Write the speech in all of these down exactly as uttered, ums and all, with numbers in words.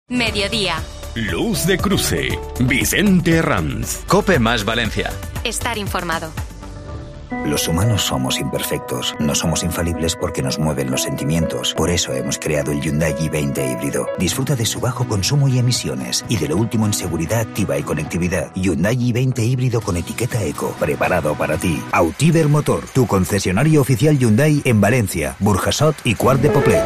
Mediodía. Luz de cruce. Vicente Herranz. COPE más Valencia. Estar informado. Los humanos somos imperfectos, no somos infalibles porque nos mueven los sentimientos. Por eso hemos creado el Hyundai i veinte híbrido. Disfruta de su bajo consumo y emisiones y de lo último en seguridad activa y conectividad. Hyundai i veinte híbrido con etiqueta eco, preparado para ti. Autiver Motor, tu concesionario oficial Hyundai en Valencia, Burjasot y Quart de Poblet.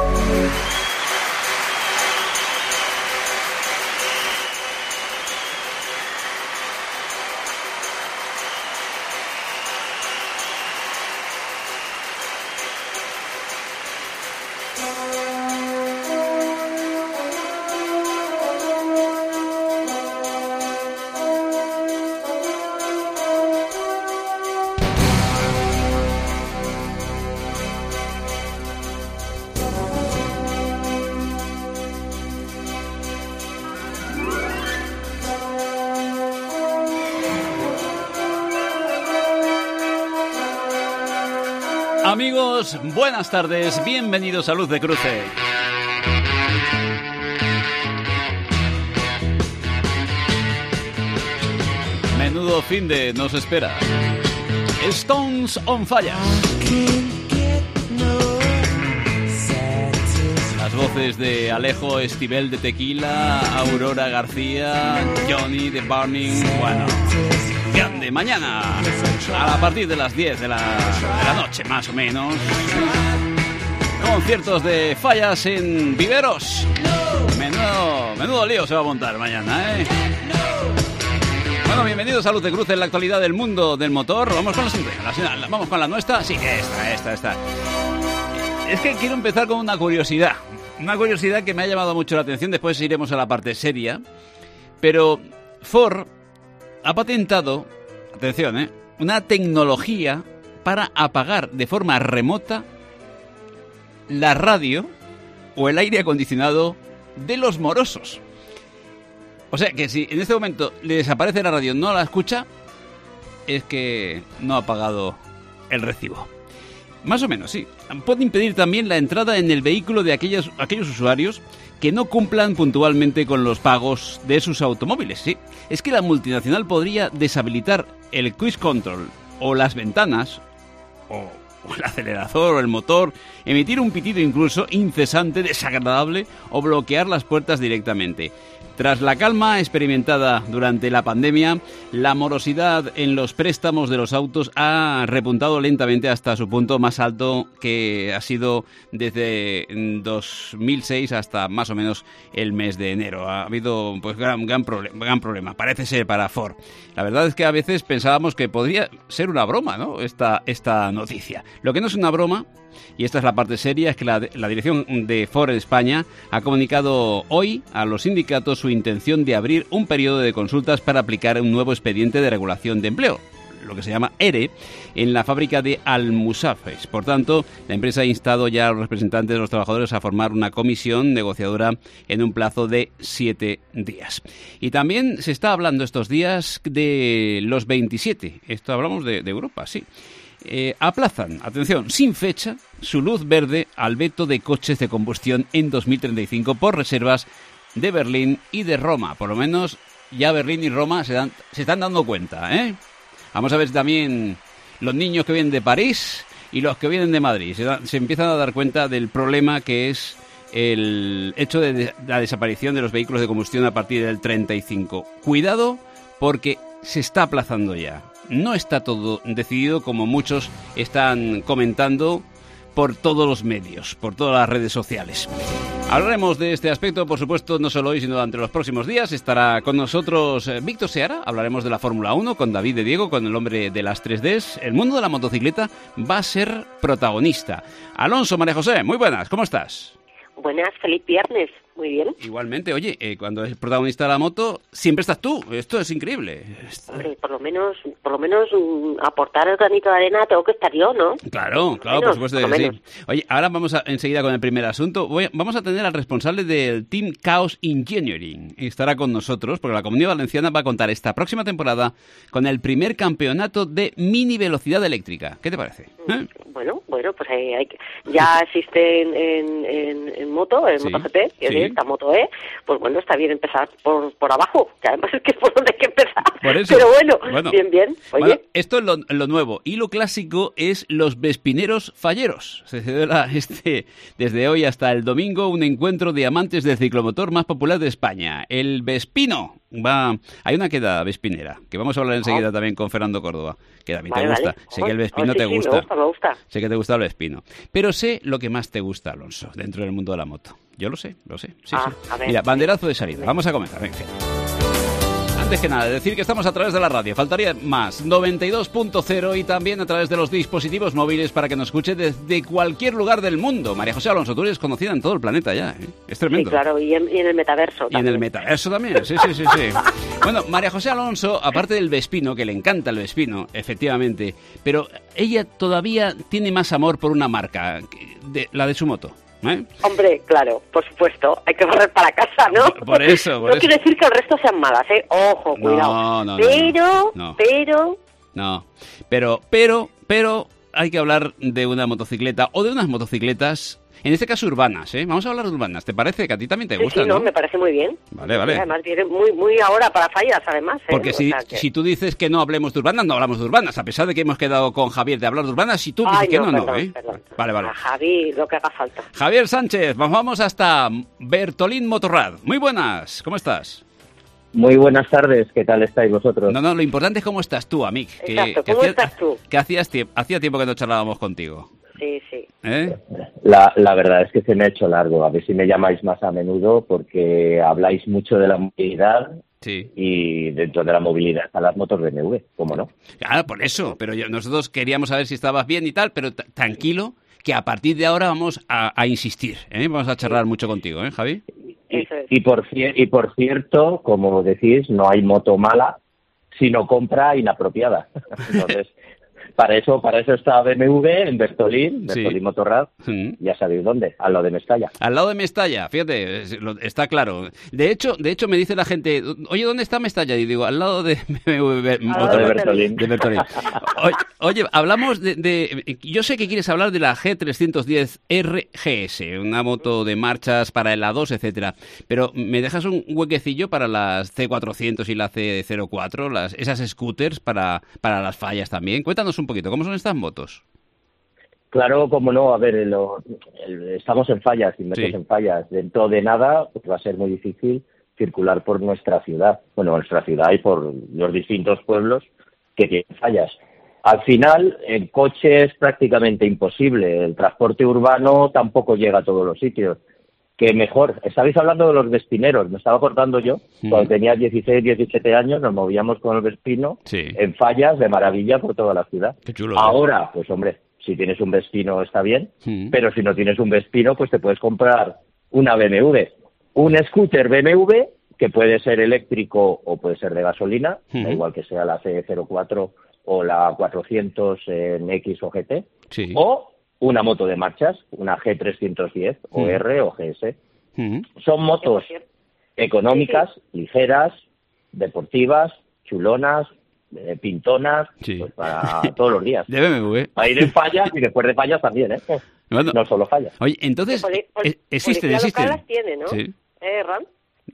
Amigos, buenas tardes, bienvenidos a Luz de Cruce. Menudo fin de nos espera. Stones on Fire. Las voces de Alejo Esquivel de Tequila, Aurora García, Johnny de Burning. Bueno, grande. Mañana, a partir de las diez de la, de la noche, más o menos, conciertos de Fallas en Viveros. Menudo, menudo lío se va a montar mañana, ¿eh? Bueno, bienvenidos a Luz de Cruce en la actualidad del mundo del motor. Vamos con la siguiente, la, vamos con la nuestra. Sí, esta, esta, esta. Es que quiero empezar con una curiosidad. Una curiosidad que me ha llamado mucho la atención. Después iremos a la parte seria. Pero Ford ha patentado, atención, ¿eh?, una tecnología para apagar de forma remota la radio o el aire acondicionado de los morosos. O sea que si en este momento le desaparece la radio, no la escucha, es que no ha pagado el recibo. Más o menos, sí. Puede impedir también la entrada en el vehículo de aquellos, aquellos usuarios que no cumplan puntualmente con los pagos de sus automóviles, sí. Es que la multinacional podría deshabilitar el cruise control o las ventanas o, o el acelerador o el motor, emitir un pitido incluso incesante, desagradable o bloquear las puertas directamente. Tras la calma experimentada durante la pandemia, la morosidad en los préstamos de los autos ha repuntado lentamente hasta su punto más alto, que ha sido desde dos mil seis hasta más o menos el mes de enero. Ha habido pues gran, gran, problem- gran problema, parece ser, para Ford. La verdad es que a veces pensábamos que podría ser una broma, ¿no?, esta, esta noticia. Lo que no es una broma, y esta es la parte seria, es que la, la dirección de Ford en España ha comunicado hoy a los sindicatos su intención de abrir un periodo de consultas para aplicar un nuevo expediente de regulación de empleo, lo que se llama E R E, en la fábrica de Almusafes. Por tanto, la empresa ha instado ya a los representantes de los trabajadores a formar una comisión negociadora en un plazo de siete días. Y también se está hablando estos días de los veintisiete. Esto hablamos de, de Europa, sí. Eh, aplazan, atención, sin fecha, su luz verde al veto de coches de combustión en dos mil treinta y cinco por reservas de Berlín y de Roma. Por lo menos ya Berlín y Roma se, dan, se están dando cuenta, ¿eh? Vamos a ver si también los niños que vienen de París y los que vienen de Madrid se, da, se empiezan a dar cuenta del problema que es el hecho de, de la desaparición de los vehículos de combustión a partir del treinta y cinco. Cuidado, porque se está aplazando ya. No está todo decidido, como muchos están comentando por todos los medios, por todas las redes sociales. Hablaremos de este aspecto, por supuesto, no solo hoy, sino durante los próximos días. Estará con nosotros eh, Víctor Seara. Hablaremos de la Fórmula uno con David de Diego, con el hombre de las tres Ds. El mundo de la motocicleta va a ser protagonista. Alonso, María José, muy buenas, ¿cómo estás? Buenas, feliz viernes. Muy bien. Igualmente, oye, eh, cuando es protagonista de la moto, siempre estás tú. Esto es increíble. Esto... Hombre, por lo menos, por lo menos um, aportar el granito de arena tengo que estar yo, ¿no? Claro, claro, menos, por supuesto que sí. Oye, ahora vamos a, enseguida con el primer asunto. Voy, vamos a tener al responsable del Team Chaos Engineering. Estará con nosotros, porque la Comunidad Valenciana va a contar esta próxima temporada con el primer campeonato de mini velocidad eléctrica. ¿Qué te parece? ¿Eh? Bueno, bueno, pues hay, hay que... ya existe en, en, en, en moto, en sí, MotoGP, sí. esta moto, ¿eh? Pues bueno, está bien empezar por, por abajo, que además es que es por donde hay que empezar. Por eso. Pero bueno, bueno, bien, bien. Oye. Bueno, esto es lo, lo nuevo. Y lo clásico es los Vespineros Falleros. Se celebra este, desde hoy hasta el domingo un encuentro de amantes del ciclomotor más popular de España, el Vespino. Va, hay una queda vespinera, que vamos a hablar enseguida oh. también con Fernando Córdoba, que a mí vale, te gusta. Vale. Sé que el Vespino oh, sí, te sí, gusta. Me gusta, me gusta. Sé que te gusta el Vespino. Pero sé lo que más te gusta, Alonso, dentro del mundo de la moto. Yo lo sé, lo sé. Sí, ah, sí. A ver, Mira, banderazo de salida. Vamos a comenzar. Venga. Antes que nada, decir que estamos a través de la radio, faltaría más, noventa y dos punto cero y también a través de los dispositivos móviles para que nos escuche desde cualquier lugar del mundo. María José Alonso, tú eres conocida en todo el planeta ya, ¿eh? Es tremendo. Sí, claro, y en, y en el metaverso Y también. en el metaverso también, sí, sí, sí, sí. Bueno, María José Alonso, aparte del Vespino, que le encanta el Vespino, efectivamente, pero ella todavía tiene más amor por una marca, de, la de su moto. ¿Eh? Hombre, claro, por supuesto, hay que correr para casa, ¿no? Por eso, por no eso. quiere decir que el resto sean malas, ¿eh? Ojo, No, cuidado. no, no, pero, no. pero... No, pero, pero, pero hay que hablar de una motocicleta o de unas motocicletas, en este caso urbanas, ¿eh? Vamos a hablar de urbanas, ¿te parece? Que a ti también te sí, gusta, sí, ¿no? no, me parece muy bien. Vale, vale. Sí, además viene muy, muy ahora para fallas, además, ¿eh? Porque si, o sea que... si tú dices que no hablemos de urbanas, no hablamos de urbanas, a pesar de que hemos quedado con Javier de hablar de urbanas, si tú dices Ay, que no, no, perdón, no, ¿eh? Perdón. Vale, vale. A Javi, lo que haga falta. Javier Sánchez, vamos hasta Bertolín Motorrad. Muy buenas, ¿cómo estás? Muy buenas tardes, ¿qué tal estáis vosotros? No, no, lo importante es cómo estás tú, amic. Que, Exacto, que ¿cómo hacía, estás tú? Que hacías tie- hacía tiempo que no charlábamos contigo. Sí, sí. ¿Eh? La, la verdad es que se me ha hecho largo, a ver si me llamáis más a menudo porque habláis mucho de la movilidad Sí. y dentro de la movilidad están las motos B M W, ¿cómo no? Claro, por eso, pero yo- nosotros queríamos saber si estabas bien y tal, pero t- tranquilo, que a partir de ahora vamos a, a insistir, ¿eh? Vamos a charlar mucho contigo, ¿eh, Javi? Y, Eso es. y, por, cier- y por cierto, como decís, no hay moto mala, sino compra inapropiada. Entonces, para eso para eso está B M W en Bertolín, Sí. Bertolín Motorrad, Mm. ya sabéis dónde, al lado de Mestalla. Al lado de Mestalla, fíjate, es- lo- está claro. De hecho, de hecho me dice la gente, oye, ¿dónde está Mestalla? Y digo, al lado de B M W Al lado Al lado de de Bertolín. de Bertolín. Oye, oye, hablamos de, de... Yo sé que quieres hablar de la G trescientos diez R G S, una moto de marchas para el A dos, etcétera. Pero ¿me dejas un huequecillo para las C cuatrocientos y la C cero cuatro, las, esas scooters para, para las fallas también? Cuéntanos un poquito, ¿cómo son estas motos? Claro, como no, a ver, lo- el- estamos en fallas, inmersos Sí. en fallas. Dentro de nada, pues va a ser muy difícil circular por nuestra ciudad, bueno, nuestra ciudad y por los distintos pueblos que tienen fallas. Al final, el coche es prácticamente imposible, el transporte urbano tampoco llega a todos los sitios. Que mejor, estabais hablando de los vespineros, me estaba acordando yo, Mm. cuando tenía dieciséis, diecisiete años, nos movíamos con el Vespino Sí. en fallas de maravilla por toda la ciudad. Qué chulo, ¿eh? Ahora, pues hombre, si tienes un Vespino está bien, Mm. pero si no tienes un Vespino, pues te puedes comprar una B M W. Un scooter B M W, que puede ser eléctrico o puede ser de gasolina, Ujú. da igual que sea la C cero cuatro o la cuatrocientos en X o G T, Sí. o una moto de marchas, una G trescientos diez o Mm. R o G S. Mm. Son motos cierto. económicas, ligeras, deportivas, chulonas, eh, pintonas, Sí. pues para todos los días. De B M W. A ir en fallas y después de fallas también, ¿eh? Bueno, No solo fallas. oye, entonces, Poli- poli- eh, existen, policía existen. local las tiene, ¿no? Sí. ¿Eh, Ram?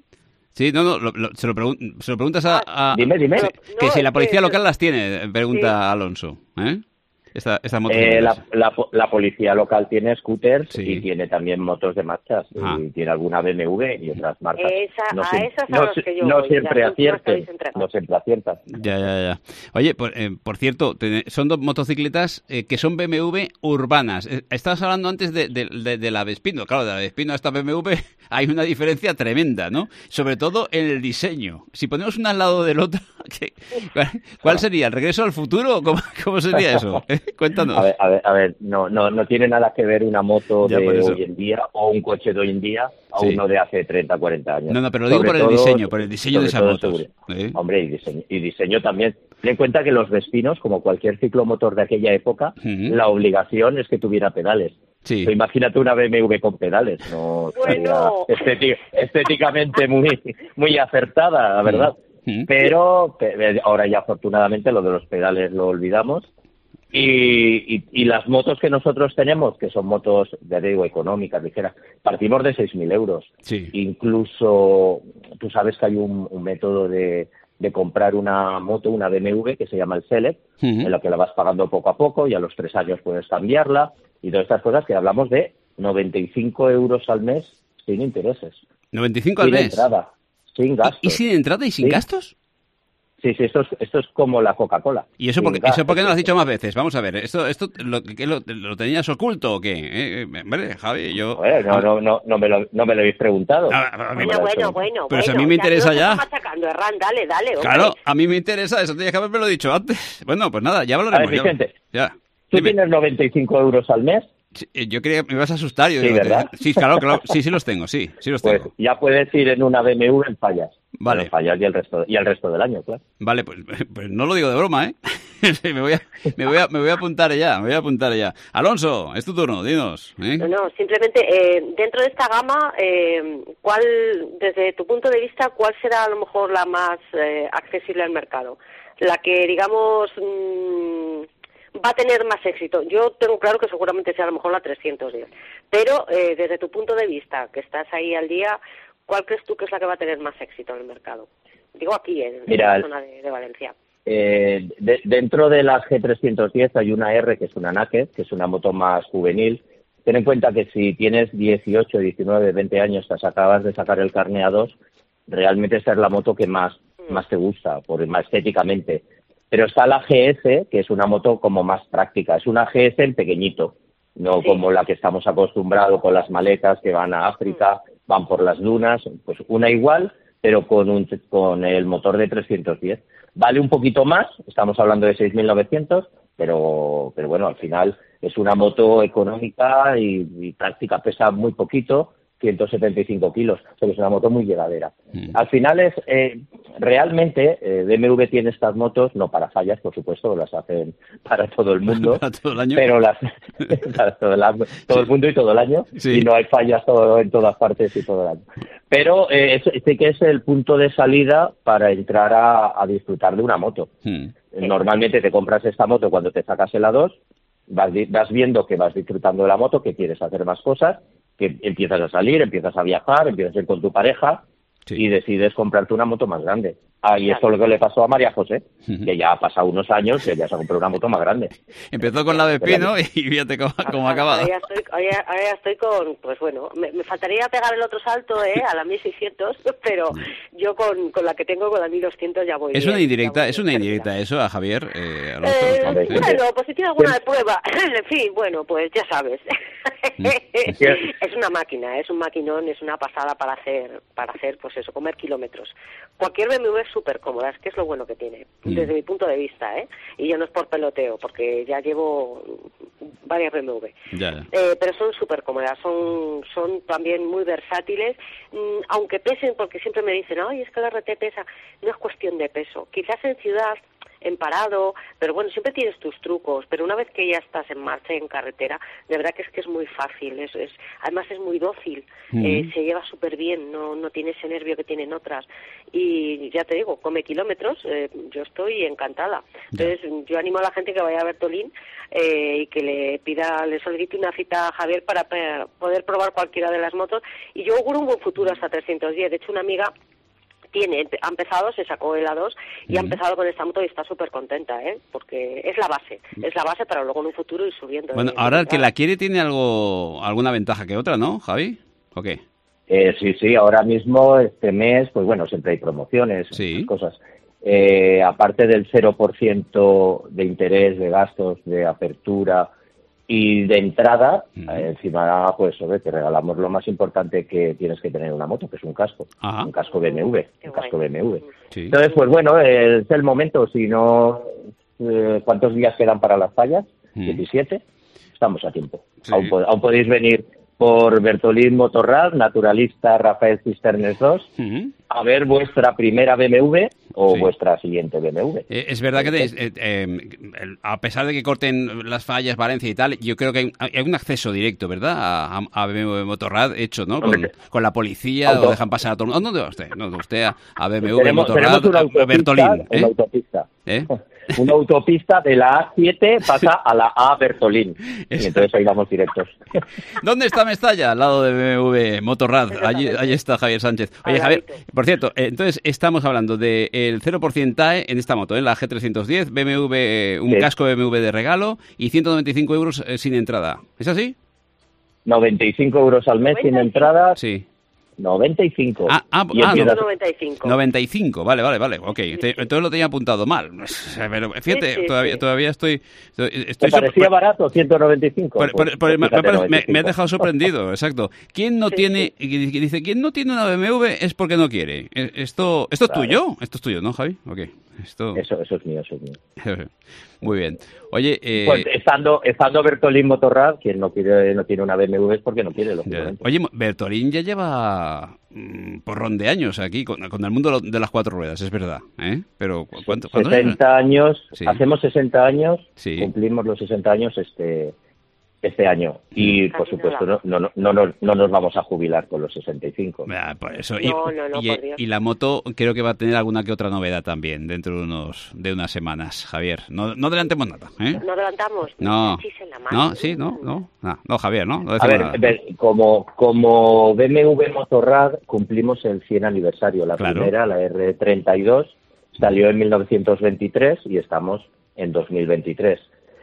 Sí, no, no, lo- lo- se, lo pregun- se lo preguntas a... a- Dime, dime. Sí, que No, si la es policía que- local las tiene, pregunta Sí. Alonso. ¿Eh? Esta, esta moto. Eh, la, la, la policía local tiene scooters Sí. y tiene también motos de marchas Ah. y tiene alguna B M W y otras marcas. Esa- no a siem- esas a no las si- que yo no voy, siempre las últimas que acierten, habéis entregado. no siempre aciertan. Ya, ya, ya. Oye, por, eh, por cierto, te- son dos motocicletas eh, que son B M W urbanas. Eh, estabas hablando antes de, de- de- de la Vespino. Claro, de la Vespino a esta B M W hay una diferencia tremenda, ¿no? Sobre todo en el diseño. Si ponemos una al lado del otro, ¿qué- cuál, cuál sería? ¿El regreso al futuro? ¿Cómo, cómo sería eso? ¿Eh? Cuéntanos. A ver, a ver, a ver, no, no, no tiene nada que ver una moto Ya, de por eso. hoy en día o un coche de hoy en día a Sí. uno de hace treinta, cuarenta años. No, no, pero lo digo Sobre por el todo- diseño, por el diseño de sobre esas todo motos. seguridad. ¿Eh? Hombre, y diseño, y diseño también. Ten en cuenta que los Vespinos, como cualquier ciclomotor de aquella época, Ujú. la obligación es que tuviera pedales. Sí. Pero imagínate una B M W con pedales, no Bueno. estaría estéti- estéticamente muy, muy acertada, la verdad. Ujú. Pero pe- ahora ya afortunadamente lo de los pedales lo olvidamos Y, y, y las motos que nosotros tenemos, que son motos, ya te digo, económicas, ligeras, partimos de seis mil euros. Sí. Incluso, tú sabes que hay un, un método de, de comprar una moto, una B M W, que se llama el Select, uh-huh. en la que la vas pagando poco a poco y a los tres años puedes cambiarla. Y todas estas cosas que hablamos de noventa y cinco euros al mes sin intereses. ¿noventa y cinco al mes? Sin entrada, sin gastos. ¿Y, y sin entrada y sin ¿Sí? gastos? Sí, sí, esto es, esto es como la Coca-Cola. ¿Y eso por qué, eso por qué no lo has dicho más veces? Vamos a ver, ¿esto esto lo, ¿qué, lo, lo tenías oculto o qué? Eh, eh, hombre, Javi, yo... Bueno, no, no, no, no, me lo, no me lo habéis preguntado. A, a, a bueno, bueno, bueno, bueno. Pero si a mí me interesa ya. Machacando, Herrán, dale, dale. Hombre. Claro, a mí me interesa, eso tenías que haberme lo dicho antes. Bueno, pues nada, ya hablaremos. A ver, Vicente, ya. ¿tú Dime. tienes noventa y cinco euros al mes? Yo creía que me ibas a asustar. Yo sí, digo, ¿verdad? Sí, claro, claro, sí, sí los tengo, sí, sí los pues tengo. Ya puedes ir en una B M W en Fallas. Vale. En Fallas y el resto y el resto del año, claro. Vale, pues, pues no lo digo de broma, ¿eh? me, voy a, me, voy a, me voy a apuntar ya, me voy a apuntar ya. Alonso, es tu turno, dinos. ¿eh? No, no, simplemente eh, dentro de esta gama, eh, ¿cuál, desde tu punto de vista, cuál será a lo mejor la más eh, accesible al mercado? La que, digamos... Mmm, va a tener más éxito. Yo tengo claro que seguramente sea a lo mejor la trescientos diez. Pero eh, desde tu punto de vista, que estás ahí al día, ¿cuál crees tú que es la que va a tener más éxito en el mercado? Digo aquí, en, Mira, en la zona de, de Valencia. Eh, de, dentro de la G trescientos diez hay una R, que es una Naked, que es una moto más juvenil. Ten en cuenta que si tienes dieciocho, diecinueve, veinte años, te acabas de sacar el carné A dos, realmente esa es la moto que más, mm. más te gusta, por más estéticamente. Pero está la G S, que es una moto como más práctica. Es una G S en pequeñito, no sí. como la que estamos acostumbrados con las maletas que van a África, mm. van por las dunas. Pues una igual, pero con un con el motor de trescientos diez. Vale un poquito más, estamos hablando de seis mil novecientos, pero pero bueno, al final es una moto económica y, y práctica, pesa muy poquito, ciento setenta y cinco kilos, o sea que es una moto muy llevadera. Mm. Al final es, eh, realmente, eh, B M W tiene estas motos, no para Fallas, por supuesto, las hacen para todo el mundo, para todo el año. Pero las, para todo, el, todo sí. el mundo y todo el año, sí. y no hay fallas todo, en todas partes y todo el año. Pero eh, sí que es el punto de salida para entrar a, a disfrutar de una moto. Mm. Normalmente te compras esta moto cuando te sacas el A dos, vas, vas viendo que vas disfrutando de la moto, que quieres hacer más cosas, que empiezas a salir, empiezas a viajar, empiezas a ir con tu pareja sí. y decides comprarte una moto más grande. Ah, y esto es lo que le pasó a María José, uh-huh. que ya ha pasado unos años que ya se ha comprado una moto más grande. Empezó con la de Pino y fíjate cómo, cómo ha acabado. Ahora ya estoy, ahora, ahora ya estoy con, pues bueno, me, me faltaría pegar el otro salto eh, a la mil seiscientos, pero yo con, con la que tengo, con la mil doscientos ya voy. Es bien, una indirecta, voy es una indirecta eso a Javier. Eh, a eh, bueno, pues si tiene alguna de prueba, en fin, bueno, pues ya sabes. Es una máquina, es un maquinón, es una pasada para hacer, para hacer, pues eso, comer kilómetros. Cualquier B M W es súper cómoda, es que es lo bueno que tiene, mm. desde mi punto de vista, ¿eh? Y yo no es por peloteo, porque ya llevo varias B M W. Ya, ya. Eh, pero son súper cómodas, son, son también muy versátiles, mm, aunque pesen, porque siempre me dicen, ay, es que la R T pesa, no es cuestión de peso. Quizás en ciudad, en parado, pero bueno, siempre tienes tus trucos, pero una vez que ya estás en marcha en carretera, de verdad que es que es muy fácil, es, es además es muy dócil, mm. eh, se lleva súper bien, no no tiene ese nervio que tienen otras, y ya te digo, come kilómetros, eh, yo estoy encantada. Entonces yeah. yo animo a la gente que vaya a Bertolín eh, y que le pida, le solicite una cita a Javier para poder probar cualquiera de las motos, y yo auguro un buen futuro hasta trescientos diez. De hecho, una amiga tiene, ha empezado, se sacó el A dos y uh-huh. ha empezado con esta moto y está súper contenta, ¿eh? Porque es la base, es la base para luego en un futuro ir subiendo. Bueno, ahora el que la quiere tiene algo, alguna ventaja que otra, ¿no, Javi? ¿O qué? Eh, sí, sí, ahora mismo, este mes, pues bueno, siempre hay promociones, sí. cosas. Eh, aparte del cero por ciento de interés, de gastos, de apertura y de entrada, uh-huh. eh, encima, pues, sobre, te regalamos lo más importante que tienes que tener en una moto, que es un casco, Ajá. un casco B M W, Qué un guay. casco B M W. Sí. Entonces, pues bueno, eh, es el momento, si no, eh, ¿cuántos días quedan para las fallas? Uh-huh. diecisiete, estamos a tiempo. Sí. Aún, aún podéis venir por Bertolín Motorrad, Naturalista Rafael Cisternes dos, uh-huh. a ver vuestra primera B M W o sí. vuestra siguiente B M W. Eh, es verdad que tenéis, eh, eh, a pesar de que corten las fallas Valencia y tal, yo creo que hay, hay un acceso directo, ¿verdad? A, a B M W Motorrad hecho, ¿no? Con, con la policía, Auto. lo dejan pasar a todo el mundo. ¿Dónde va usted? No, usted a, a B M W tenemos, Motorrad, tenemos una a Bertolín. ¿eh? Una autopista. ¿Eh? Una autopista de la A siete pasa a la A Bertolín. Y entonces ahí vamos directos. ¿Dónde está Mestalla? Al lado de B M W Motorrad. Allí, allí está Javier Sánchez. Oye, Javier, por cierto, entonces estamos hablando del cero por ciento T A E en esta moto, en la G trescientos diez, B M W, un sí. casco B M W de regalo y ciento noventa y cinco euros sin entrada. ¿Es así? noventa y cinco euros al mes sin entrada. Sí. noventa y cinco. Ah, ah, y ah empiezas... noventa y cinco. noventa y cinco, vale, vale, vale. Ok, sí, sí. Entonces lo tenía apuntado mal. Pero fíjate, sí, sí, todavía, sí. todavía estoy... estoy ¿Te parecía so... barato ciento noventa y cinco? Por, por, por, pues, me, me, me ha dejado sorprendido, exacto. ¿Quién no sí, tiene... Sí. Dice, ¿quién no tiene una B M W es porque no quiere? ¿Esto, esto es claro. tuyo? Esto es tuyo, ¿no, Javi? Ok. Esto... Eso, eso es mío, eso es mío. Muy bien. Oye, eh... pues estando, estando Bertolín Motorrad, quien no quiere, no tiene una B M W es porque no quiere, lógicamente. Oye, Bertolín ya lleva mmm, porrón de años aquí con, con el mundo de las cuatro ruedas, es verdad, ¿eh? Pero ¿cuánto? ¿cuánto sesenta años, sí. hacemos sesenta años, sí. cumplimos los sesenta años este este año y por supuesto no, no, no, no, no, no nos vamos a jubilar con los sesenta y cinco. Ah, por eso. Y, no, no, no, y, por Dios. y la moto creo que va a tener alguna que otra novedad también dentro de unos de unas semanas, Javier. No, no adelantemos nada, ¿eh? No adelantamos. No, la no, sí, no, no, no, no Javier, ¿no? no a ver, nada. ver, como como B M W Motorrad cumplimos el cien aniversario. La claro. primera, la R treinta y dos, salió en mil novecientos veintitrés y estamos en dos mil veintitrés.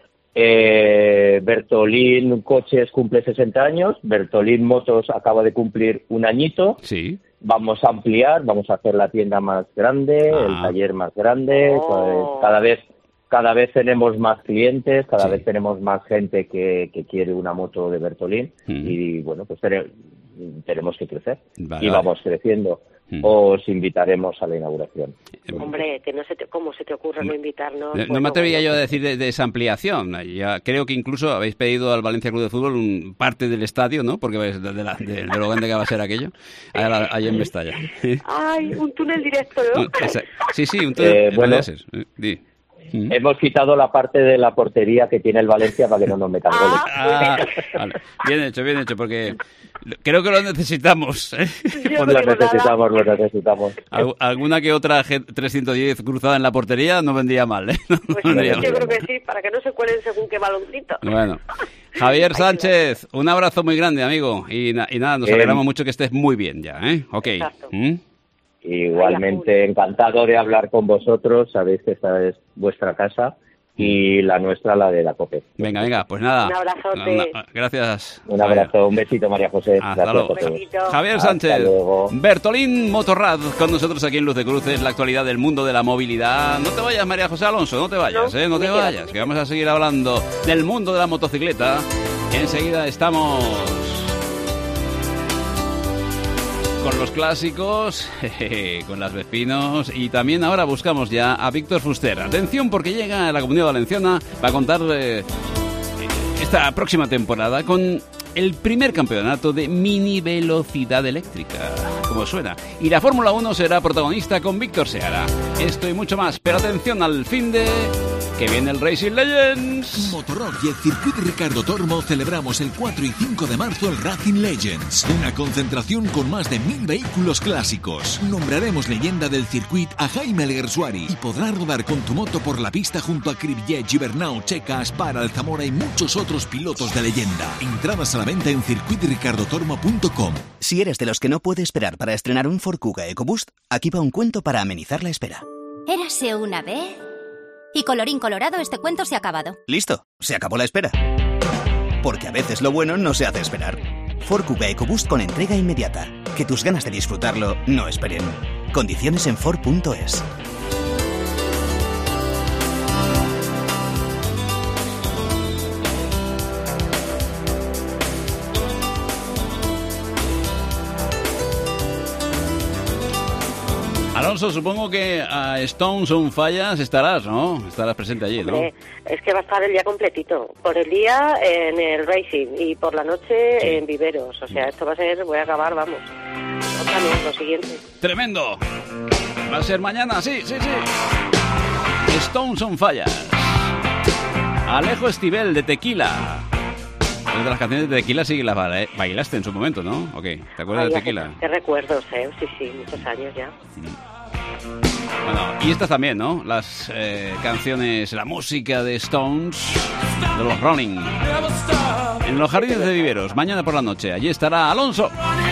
Eh, Bertolín Coches cumple sesenta años, Bertolín Motos acaba de cumplir un añito. Sí. Vamos a ampliar, vamos a hacer la tienda más grande, ah. el taller más grande, oh. cada vez cada vez tenemos más clientes, cada sí. vez tenemos más gente que, que quiere una moto de Bertolín mm. y bueno, pues tenemos, tenemos que crecer vale, y vamos vale. creciendo. Mm. Os invitaremos a la inauguración. Hombre, que no se te, ¿cómo se te ocurre no invitarnos? No, no me atrevería yo a decir de, de esa ampliación. Ya creo que incluso habéis pedido al Valencia Club de Fútbol un, parte del estadio, ¿no? Porque de, de, la, de, de lo grande que va a ser aquello. Ahí, ahí en Mestalla. Ay, un túnel directo, ¿no? Sí, sí, un túnel. Eh, bueno, sí. ¿Mm? Hemos quitado la parte de la portería que tiene el Valencia para que no nos metan goles. Ah, vale. Bien hecho, bien hecho, porque creo que lo necesitamos. ¿eh? Lo necesitamos, lo necesitamos. Alg- alguna que otra G trescientos diez cruzada en la portería no vendría mal, ¿eh? No pues vendría yo mal. creo que sí, para que no se cuelen según qué baloncito. Bueno, Javier Sánchez, un abrazo muy grande, amigo. Y, na- y nada, nos alegramos eh, mucho que estés muy bien ya, ¿eh? Ok. Exacto. ¿Mm? Igualmente encantado de hablar con vosotros, sabéis que esta es vuestra casa y la nuestra la de la COPE. Venga, venga, pues nada. Un abrazote. Una, una, gracias. Un abrazo, un besito, María José. Hasta Gracias luego. a todos. Javier Sánchez, Bertolín Motorrad, con nosotros aquí en Luz de Cruces, la actualidad del mundo de la movilidad. No te vayas, María José Alonso, no te vayas, no, ¿eh? No te vayas, que vamos a seguir hablando del mundo de la motocicleta. Enseguida estamos con los clásicos, jeje, con las Vespinos y también ahora buscamos ya a Víctor Fuster. Atención porque llega a la Comunidad Valenciana para contar eh, esta próxima temporada con el primer campeonato de mini velocidad eléctrica, como suena. Y la Fórmula uno será protagonista con Víctor Seara. Esto y mucho más, pero atención al fin de... que viene el Racing Legends. Motorrock y el Circuit Ricardo Tormo celebramos el cuatro y cinco de marzo el Racing Legends, una concentración con más de mil vehículos clásicos. Nombraremos leyenda del circuit a Jaime Alguersuari y podrás rodar con tu moto por la pista junto a Krivjet, Gibernau, Checa, Aspar, Alzamora y muchos otros pilotos de leyenda. Entradas a la venta en circuit ricardo tormo punto com. Si eres de los que no puede esperar para estrenar un Ford Kuga EcoBoost, aquí va un cuento para amenizar la espera. Érase una vez... Y colorín colorado, este cuento se ha acabado. Listo, se acabó la espera. Porque a veces lo bueno no se hace esperar. Ford Kuga EcoBoost con entrega inmediata. Que tus ganas de disfrutarlo no esperen. Condiciones en Ford punto es. Alonso, supongo que a Stones on Fallas estarás, ¿no? Estarás presente allí, ¿no? Hombre, es que va a estar el día completito. Por el día en el Racing y por la noche sí. en Viveros. O sea, esto va a ser, voy a acabar, vamos. Otra vez, lo siguiente. ¡Tremendo! Va a ser mañana, sí, sí, sí. Stones on Fallas. Alejo Estivell, de Tequila. Una de las canciones de Tequila sí que las bailaste en su momento, ¿no? Ok, ¿te acuerdas Ay, de Tequila? Qué recuerdos, ¿eh? Sí, sí, muchos años ya. Bueno, y estas también, ¿no? Las eh, canciones, la música de Stones, de los Rolling. En los Jardines de Viveros, mañana por la noche. Allí estará Alonso.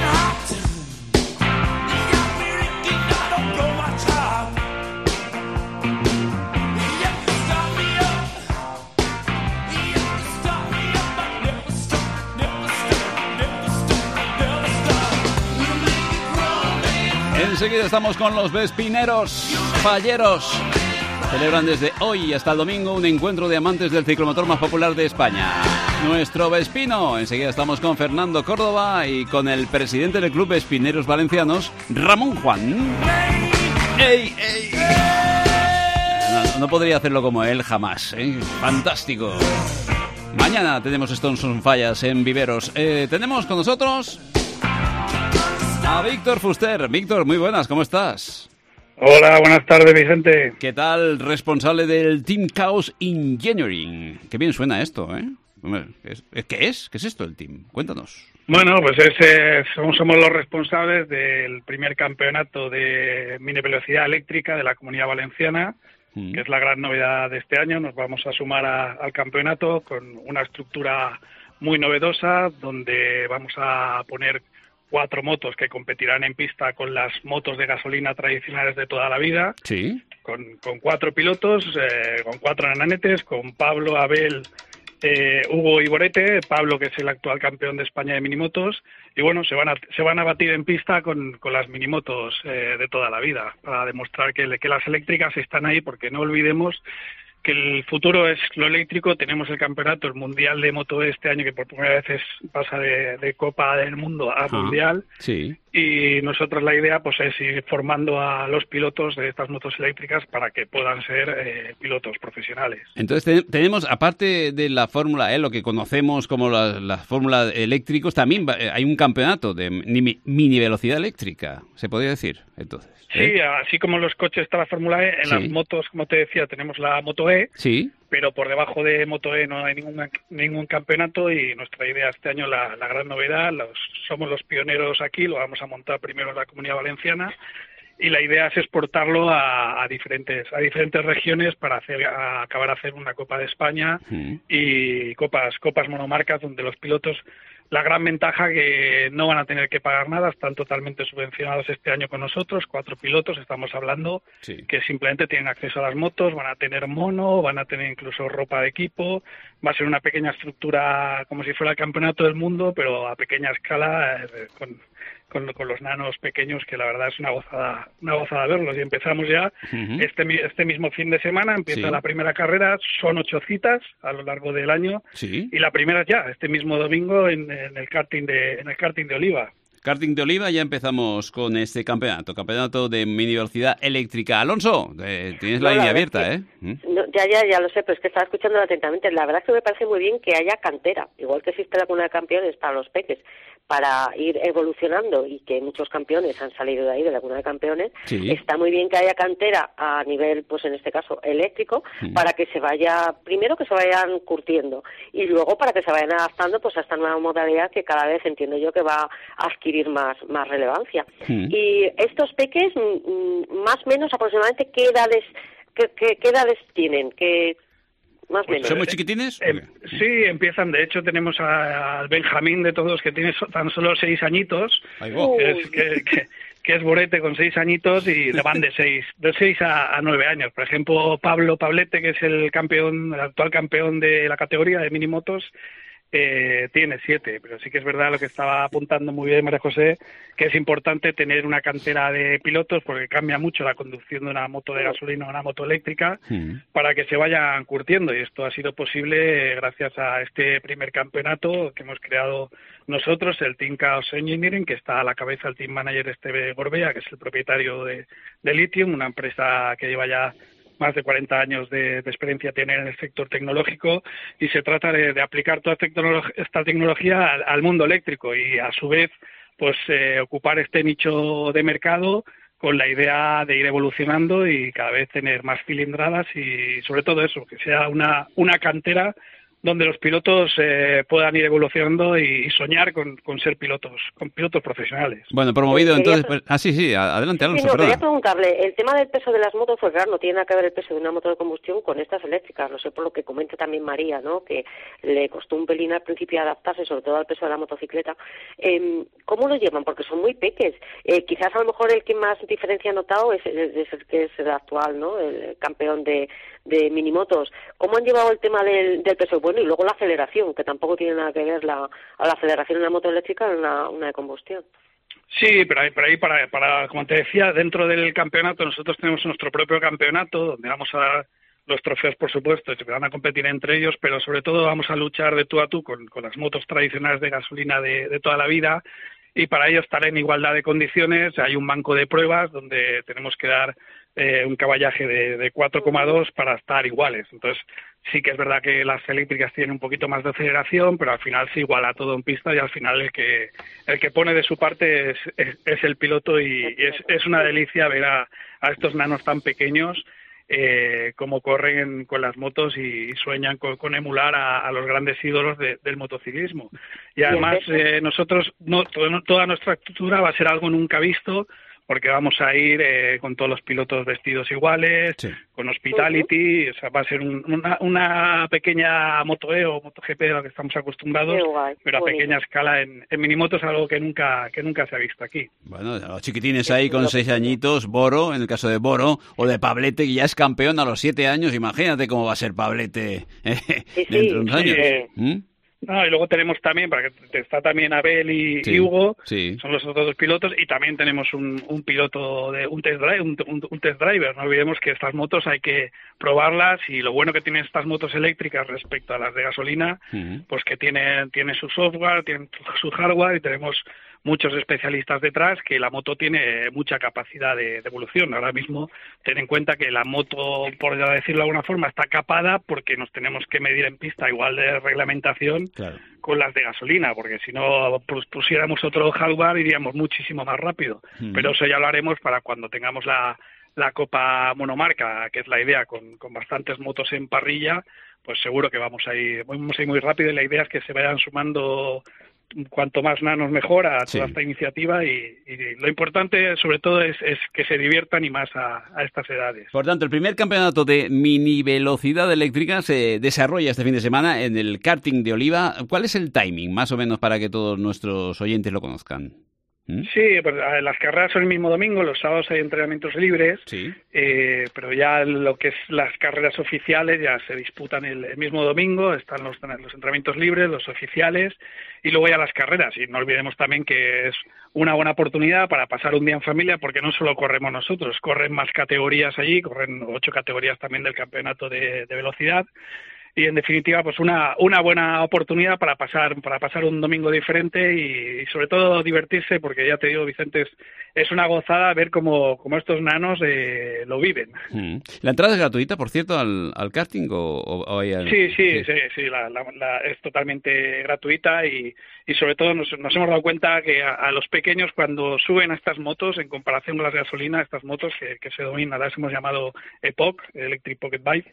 Enseguida estamos con los Vespineros Falleros. Celebran desde hoy hasta el domingo un encuentro de amantes del ciclomotor más popular de España. Nuestro Vespino. Enseguida estamos con Fernando Córdoba y con el presidente del Club Vespineros Valencianos, Ramón Juan. ¡Ey, ey! No, no podría hacerlo como él jamás, ¿eh? Fantástico. Mañana tenemos Stones on Fallas en Viveros. Eh, tenemos con nosotros a Víctor Fuster. Víctor, muy buenas, ¿cómo estás? Hola, buenas tardes, Vicente. ¿Qué tal? Responsable del Team Chaos Engineering. Qué bien suena esto, ¿eh? ¿Qué es? ¿Qué es esto el team? Cuéntanos. Bueno, pues ese, somos, somos los responsables del primer campeonato de mini velocidad eléctrica de la Comunidad Valenciana, mm. que es la gran novedad de este año. Nos vamos a sumar a, al campeonato con una estructura muy novedosa, donde vamos a poner cuatro motos que competirán en pista con las motos de gasolina tradicionales de toda la vida. Sí. Con, con cuatro pilotos, eh, con cuatro nananetes, con Pablo, Abel, eh, Hugo y Borete. Pablo, que es el actual campeón de España de minimotos. Y bueno, se van a, se van a batir en pista con, con las minimotos eh, de toda la vida, para demostrar que, que las eléctricas están ahí, porque no olvidemos que el futuro es lo eléctrico. Tenemos el campeonato, el Mundial de Moto este año, que por primera vez es, pasa de, de Copa del Mundo a ah, Mundial. Sí. Y nosotros la idea pues es ir formando a los pilotos de estas motos eléctricas para que puedan ser eh, pilotos profesionales. Entonces te, tenemos, aparte de la Fórmula E, lo que conocemos como la, la Fórmula eléctricos, también va, hay un campeonato de mini, mini velocidad eléctrica, se podría decir, entonces. ¿eh? Sí, así como en los coches está la Fórmula E, en sí. las motos, como te decía, tenemos la Moto E. Sí. Pero por debajo de Moto E no hay ningún, ningún campeonato, y nuestra idea este año, la, la gran novedad, los, somos los pioneros aquí, lo vamos a montar primero en la Comunidad Valenciana, y la idea es exportarlo a, a diferentes a diferentes regiones para hacer a acabar a hacer una Copa de España mm. y copas copas monomarcas, donde los pilotos, la gran ventaja que no van a tener que pagar nada, están totalmente subvencionados este año con nosotros, cuatro pilotos estamos hablando, sí. que simplemente tienen acceso a las motos, van a tener mono, van a tener incluso ropa de equipo, va a ser una pequeña estructura como si fuera el campeonato del mundo, pero a pequeña escala, eh, con, con, con los nanos pequeños, que la verdad es una gozada, una gozada verlos. Y empezamos ya uh-huh. este, este mismo fin de semana, empieza sí. la primera carrera, son ocho citas a lo largo del año, sí. y la primera ya, este mismo domingo en, en el karting de en el karting de Oliva. Karting de Oliva, ya empezamos con este campeonato, campeonato de mini velocidad eléctrica. Alonso, eh, tienes no, la línea abierta, que, ¿eh? No, ya, ya, ya lo sé, pero es que estaba escuchando atentamente. La verdad es que me parece muy bien que haya cantera, igual que existe la Cuna de Campeones para los peques, para ir evolucionando, y que muchos campeones han salido de ahí, de la Cuna de Campeones. Sí. Está muy bien que haya cantera a nivel, pues en este caso, eléctrico, sí. para que se vaya, primero que se vayan curtiendo, y luego para que se vayan adaptando pues a esta nueva modalidad que cada vez entiendo yo que va a adquirir más más relevancia. Sí. Y estos peques, más o menos aproximadamente, ¿qué edades qué, qué, qué edades tienen? ¿Qué, más o menos? ¿Son muy chiquitines? Eh, sí, empiezan. De hecho, tenemos al Benjamín de todos, que tiene tan solo seis añitos, que es, que, que, que es Borete con seis añitos, y le van de seis, de seis a, a nueve años. Por ejemplo, Pablo Pablete, que es el campeón, el actual campeón de la categoría de minimotos, Eh, tiene siete, pero sí que es verdad lo que estaba apuntando muy bien María José, que es importante tener una cantera de pilotos, porque cambia mucho la conducción de una moto de gasolina a una moto eléctrica, sí. para que se vayan curtiendo, y esto ha sido posible gracias a este primer campeonato que hemos creado nosotros, el Team Chaos Engineering, que está a la cabeza el team manager Esteve Gorbea, que es el propietario de, de Lithium, una empresa que lleva ya más de cuarenta años de, de experiencia tiene en el sector tecnológico, y se trata de, de aplicar toda tecnolog- esta tecnología al, al mundo eléctrico, y a su vez pues eh, ocupar este nicho de mercado con la idea de ir evolucionando y cada vez tener más cilindradas, y sobre todo eso, que sea una, una cantera donde los pilotos eh, puedan ir evolucionando y, y soñar con, con ser pilotos, con pilotos profesionales. Bueno, promovido entonces... Pues, ah, sí, sí, adelante, Alonso, sí, no, perdona. quería preguntarle, el tema del peso de las motos, pues claro, no tiene nada que ver el peso de una moto de combustión con estas eléctricas, lo sé por lo que comenta también María, ¿no?, que le costó un pelín al principio adaptarse, sobre todo al peso de la motocicleta. Eh, ¿Cómo lo llevan? Porque son muy peques. Eh, quizás a lo mejor el que más diferencia ha notado es, es, es el que es el actual, ¿no?, el campeón de, de minimotos. ¿Cómo han llevado el tema del, del peso? Bueno, y luego la aceleración, que tampoco tiene nada que ver la, a la aceleración en una moto eléctrica en una, una de combustión. Sí, pero ahí, pero ahí para, para, como te decía, dentro del campeonato nosotros tenemos nuestro propio campeonato, donde vamos a dar los trofeos, por supuesto, se van a competir entre ellos, pero sobre todo vamos a luchar de tú a tú con, con las motos tradicionales de gasolina de, de toda la vida, y para ello estar en igualdad de condiciones. Hay un banco de pruebas donde tenemos que dar eh, un caballaje de, de cuatro coma dos para estar iguales. Entonces, sí que es verdad que las eléctricas tienen un poquito más de aceleración, pero al final se iguala todo en pista y al final el que el que pone de su parte es, es, es el piloto, y, y es, es una delicia ver a, a estos nanos tan pequeños eh, cómo corren con las motos y, y sueñan con, con emular a, a los grandes ídolos de, del motociclismo. Y además eh, nosotros, no, todo, toda nuestra estructura va a ser algo nunca visto, porque vamos a ir eh, con todos los pilotos vestidos iguales, sí, con hospitality, uh-huh. O sea, va a ser un, una, una pequeña Moto E o MotoGP de lo que estamos acostumbrados, guay, pero a bonito. Pequeña escala en, en minimotos, algo que nunca que nunca se ha visto aquí. Bueno, los chiquitines ahí con seis añitos, Boro, en el caso de Boro, o de Pablete, que ya es campeón a los siete años, imagínate cómo va a ser Pablete eh, sí, dentro de unos sí, años. Eh, ¿Mm? No, y luego tenemos también, para que está también Abel y, sí, y Hugo, sí, son los otros dos pilotos, y también tenemos un, un piloto, de un test drive, un, un, un test driver. No olvidemos que estas motos hay que probarlas, y lo bueno que tienen estas motos eléctricas respecto a las de gasolina, uh-huh. pues que tienen, tienen su software, tienen su hardware, y tenemos muchos especialistas detrás, que la moto tiene mucha capacidad de, de evolución. Ahora mismo, ten en cuenta que la moto, por decirlo de alguna forma, está capada porque nos tenemos que medir en pista igual de reglamentación, claro, con las de gasolina, porque si no pues, pusiéramos otro hardware iríamos muchísimo más rápido. Mm. Pero eso ya lo haremos para cuando tengamos la, la Copa Monomarca, que es la idea, con, con bastantes motos en parrilla, pues seguro que vamos a ir, vamos a ir muy rápido, y la idea es que se vayan sumando cuanto más nanos mejor a toda sí. esta iniciativa, y, y lo importante sobre todo es, es que se diviertan, y más a, a estas edades. Por tanto, el primer campeonato de mini velocidad eléctrica se desarrolla este fin de semana en el karting de Oliva. ¿Cuál es el timing, más o menos, para que todos nuestros oyentes lo conozcan? ¿Mm? Sí, pues las carreras son el mismo domingo, los sábados hay entrenamientos libres, sí. eh, pero ya lo que es las carreras oficiales ya se disputan el, el mismo domingo, están los, los entrenamientos libres, los oficiales, y luego ya las carreras. Y no olvidemos también que es una buena oportunidad para pasar un día en familia, porque no solo corremos nosotros, corren más categorías allí, corren ocho categorías también del campeonato de, de velocidad. Y en definitiva, pues una una buena oportunidad para pasar para pasar un domingo diferente, y, y sobre todo divertirse, porque ya te digo, Vicente, es, es una gozada ver cómo, cómo estos nanos eh, lo viven. Mm. ¿La entrada es gratuita, por cierto, al, al karting? O, o, o hay... Sí, sí, sí, sí, sí la, la, la, es totalmente gratuita, y, y sobre todo nos, nos hemos dado cuenta que a, a los pequeños, cuando suben a estas motos, en comparación con las de gasolina, estas motos que, que se dominan, las hemos llamado E P O C, Electric Pocket Bike,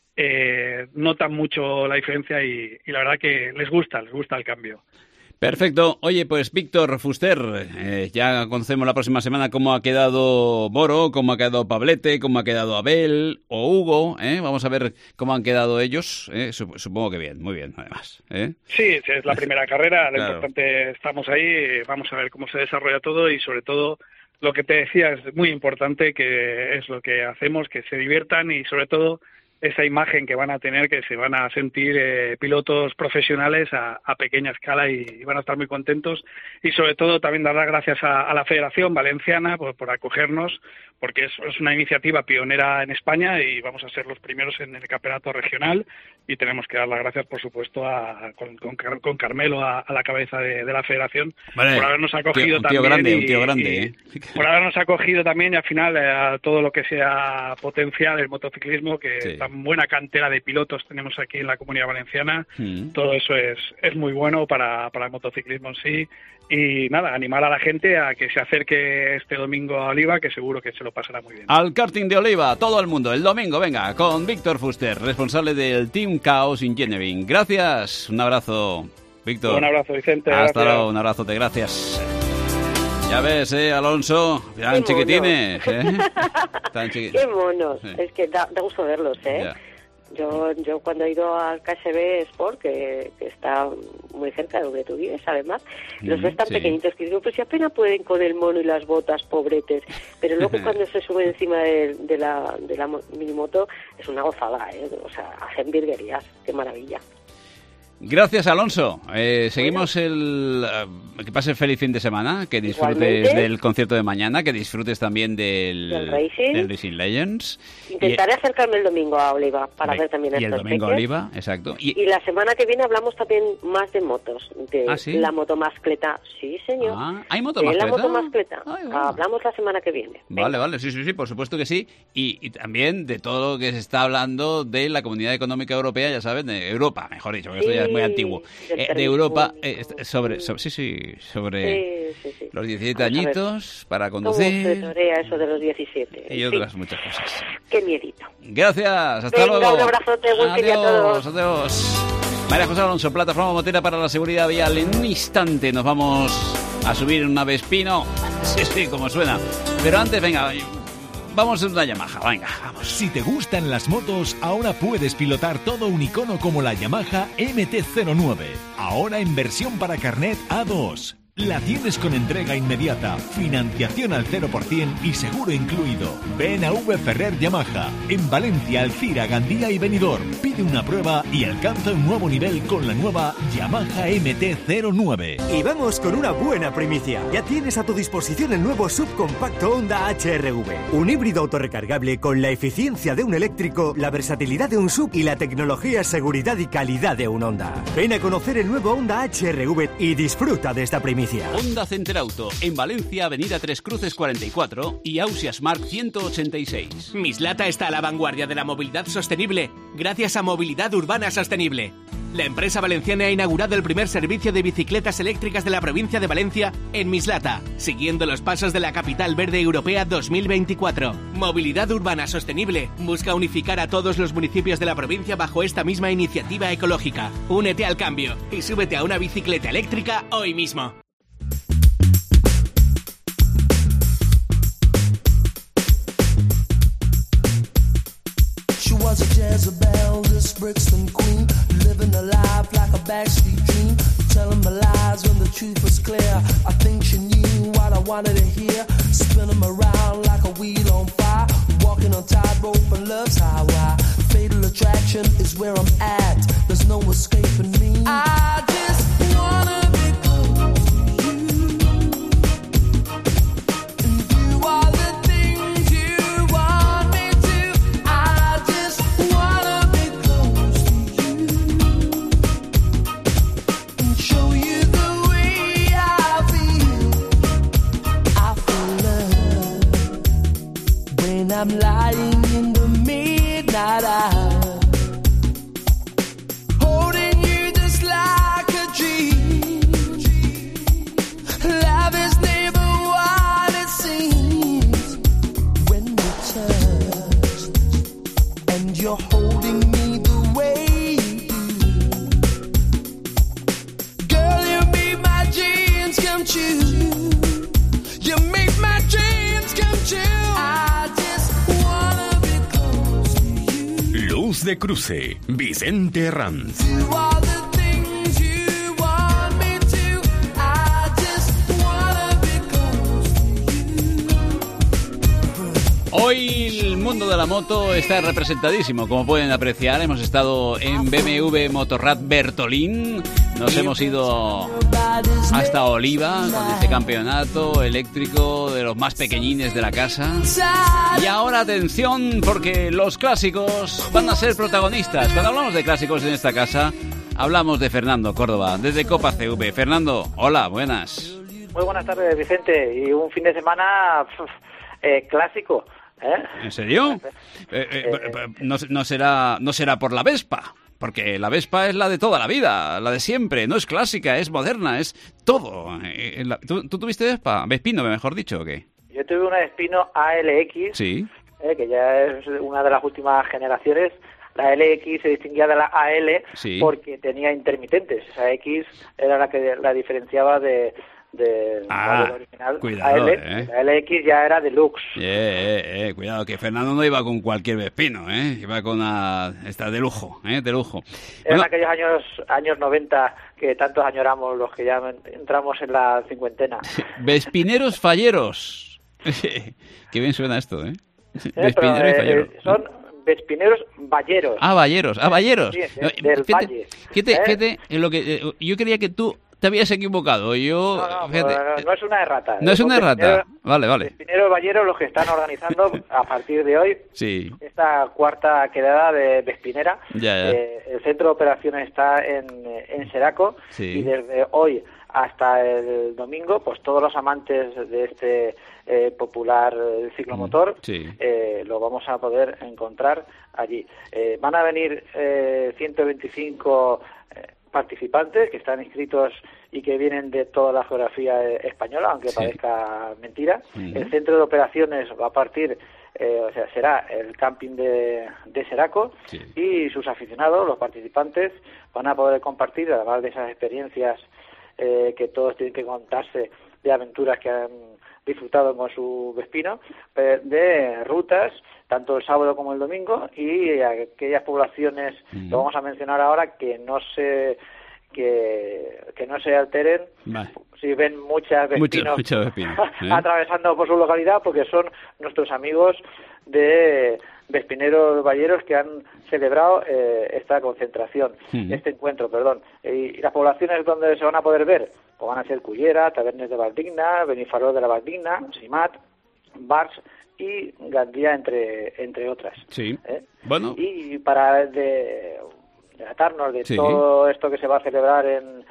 Eh, notan mucho la diferencia, y, y la verdad que les gusta, les gusta el cambio. Perfecto. Oye, pues Víctor Fuster, eh, ya conocemos la próxima semana cómo ha quedado Boro, cómo ha quedado Pablete, cómo ha quedado Abel o Hugo, ¿eh? Vamos a ver cómo han quedado ellos, ¿eh? Supongo que bien, muy bien, además, ¿eh? Sí, es la primera carrera, lo claro. importante, estamos ahí, vamos a ver cómo se desarrolla todo, y sobre todo lo que te decía es muy importante, que es lo que hacemos, que se diviertan, y sobre todo esa imagen que van a tener, que se van a sentir eh, pilotos profesionales a, a pequeña escala, y, y van a estar muy contentos. Y sobre todo también dar las gracias a, a la Federación Valenciana por, por acogernos, porque es, es una iniciativa pionera en España, y vamos a ser los primeros en el campeonato regional, y tenemos que dar las gracias, por supuesto, a, con, con, con Carmelo a, a la cabeza de, de la Federación, vale, por habernos acogido un tío, un tío también. Grande, y, un tío grande, ¿eh? Por habernos acogido también, y al final a todo lo que sea potencial el motociclismo, que sí. tan buena cantera de pilotos tenemos aquí en la Comunidad Valenciana, mm. todo eso es, es muy bueno para, para el motociclismo en sí, Y nada, animar a la gente a que se acerque este domingo a Oliva, que seguro que se lo pasará muy bien. Al karting de Oliva, todo el mundo, el domingo, venga, con Víctor Fuster, responsable del Team Chaos Engineering. Gracias, un abrazo, Víctor. Un abrazo, Vicente. Hasta gracias. luego, un abrazote, gracias. Ya ves, ¿eh, Alonso? Tan chiquitines, ¿eh? Tan chiquitines. Qué monos, Sí. es que da, da gusto verlos, ¿eh? Ya. Yo, yo cuando he ido al K S B Sport, que, que está muy cerca de donde tú vives, además, los Mm, ves tan sí. pequeñitos que digo, pues si apenas pueden con el mono y las botas, pobretes. Pero luego cuando se suben encima de, de la, de la mo- minimoto, es una gozada, ¿eh? O sea, hacen virguerías, qué maravilla. Gracias, Alonso. Eh, seguimos el... eh, que pases feliz fin de semana, que disfrutes Igualmente. del concierto de mañana, que disfrutes también del, Del Racing. del Racing Legends. Intentaré acercarme el domingo a Oliva para y, ver también y el estos domingo peques. Oliva, exacto. Y, Y la semana que viene hablamos también más de motos, de ¿Ah, sí? la motomascleta. Sí, señor. Ah, ¿hay De motomascleta? la motomascleta. Ay, va. Hablamos la semana que viene. Vale, vale, sí, sí, sí, por supuesto que sí. Y, y también de todo lo que se está hablando de la Comunidad Económica Europea, ya saben, de Europa, mejor dicho, porque Sí, esto ya es muy antiguo. del Eh, de permiso Europa, único. eh, sobre, sobre, sí, sí, sobre Sí, sí, sí. los diecisiete Vamos a ver añitos para ¿Cómo se conducir torea eso de los diecisiete? y En otras fin, muchas cosas. qué miedito. Gracias, hasta Venga, luego. un abrazote, buen fin de a Adiós, todos. adiós. María José Alonso, plataforma motera para la seguridad vial. En un instante nos vamos a subir en una Vespino. Sí, sí, como suena. Pero antes, venga, vamos en una Yamaha, venga, vamos. Si te gustan las motos, ahora puedes pilotar todo un icono como la Yamaha M T cero nueve. Ahora en versión para carnet A dos. La tienes con entrega inmediata, financiación al cero por ciento y seguro incluido. Ven a V Ferrer Yamaha, en Valencia, Alcira, Gandía y Benidorm. Pide una prueba y alcanza un nuevo nivel con la nueva Yamaha M T cero nueve. Y vamos con una buena primicia. Ya tienes a tu disposición el nuevo subcompacto Honda H R V. Un híbrido autorrecargable con la eficiencia de un eléctrico, la versatilidad de un sub y la tecnología, seguridad y calidad de un Honda. Ven a conocer el nuevo Honda H R V y disfruta de esta primicia. Honda Center Auto, en Valencia, Avenida Tres Cruces cuarenta y cuatro y Ausias Mark ciento ochenta y seis. Mislata está a la vanguardia de la movilidad sostenible gracias a Movilidad Urbana Sostenible. La empresa valenciana ha inaugurado el primer servicio de bicicletas eléctricas de la provincia de Valencia en Mislata, siguiendo los pasos de la Capital Verde Europea dos mil veinticuatro. Movilidad Urbana Sostenible busca unificar a todos los municipios de la provincia bajo esta misma iniciativa ecológica. Únete al cambio y súbete a una bicicleta eléctrica hoy mismo. She was a Jezebel, this Brixton queen, living a life like a backstreet dream, telling my lies when the truth was clear. I think she knew what I wanted to hear, spinning me around like a wheel on fire, walking on tightrope and love's highway. Fatal attraction is where I'm at, there's no escaping me. I just wanna be close to you, and do all the things you want me to. I just wanna be close to you and show you the way I feel. I feel love when I'm lying in the midnight hour, holding you just like a dream. Love is never what it seems when we're touched, and you're holding me the way you do. Girl, you make my dreams come true. You make my dreams come true. I just wanna be close to you. Luz de Cruce, Vicente Ranz. Do all the things you want me to. I just wanna be close to you. Hoy el mundo de la moto está representadísimo, como pueden apreciar. Hemos estado en B M W Motorrad Bertolín, nos hemos ido hasta Oliva con este campeonato eléctrico de los más pequeñines de la casa. Y ahora atención, porque los clásicos van a ser protagonistas. Cuando hablamos de clásicos en esta casa, hablamos de Fernando Córdoba, desde Copa C V. Fernando, hola, buenas. Muy buenas tardes, Vicente, y un fin de semana pf, eh, clásico. ¿Eh? ¿En serio? Eh, eh, no, no será no será por la Vespa. porque la Vespa es la de toda la vida, la de siempre, no es clásica, es moderna, es todo. Eh, la, ¿tú, ¿Tú tuviste Vespa? Vespino, mejor dicho, ¿o qué? Yo tuve una Vespino A L X, sí. eh, que ya es una de las últimas generaciones. La L X se distinguía de la A L sí. porque tenía intermitentes. Esa X era la que la diferenciaba de... de ah, del original. Cuidado, A L, eh. La L X ya era deluxe. Eh, eh, eh, cuidado, que Fernando no iba con cualquier Vespino, ¿eh? Iba con una... esta de lujo, ¿eh? De lujo. Eran Bueno, aquellos años años noventa que tantos añoramos los que ya entramos en la cincuentena. Vespineros falleros. Qué bien suena esto, ¿eh? Eh, Vespinero pero, y fallero. eh, son Vespineros Valleros. Ah, Valleros, ah, Valleros. Sí, No, del, del fíjate, Valle. Fíjate, ¿eh? fíjate, en lo que eh, yo creía que tú te habías equivocado. Yo, No, no, fíjate, no, no es una errata. no es Son una errata. Vespineros- Vale, vale. Vespineros Valleros los que están organizando a partir de hoy Sí, esta cuarta quedada de Vespinera. ya, ya. Eh, el centro de operaciones está en, en Seraco Sí. y desde hoy hasta el domingo, pues todos los amantes de este eh, popular eh, ciclomotor Sí. eh, lo vamos a poder encontrar allí. Eh, van a venir eh, ciento veinticinco eh, participantes que están inscritos y que vienen de toda la geografía eh, española, aunque Sí. parezca mentira. Ujú. El centro de operaciones va a partir, eh, o sea, será el camping de, de Seraco Sí. y sus aficionados, los participantes, van a poder compartir, además de esas experiencias eh, que todos tienen que contarse de aventuras que han disfrutado con su Vespino, eh, de rutas, tanto el sábado como el domingo, y aquellas poblaciones, Mm. lo vamos a mencionar ahora, que no se que, que no se alteren Vale. si ven muchas Mucho, Vespinos mucho Vespino, ¿eh? atravesando por su localidad, porque son nuestros amigos de Vespineros Valleros que han celebrado eh, esta concentración, Ujú. este encuentro, perdón. Y, y las poblaciones donde se van a poder ver, pues van a ser Cullera, Tabernes de Valdigna, Benifarol de la Valdigna, Simat, Bars y Gandía, entre entre otras. Sí. ¿eh? Bueno, Y para de, delatarnos de Sí. todo esto que se va a celebrar en,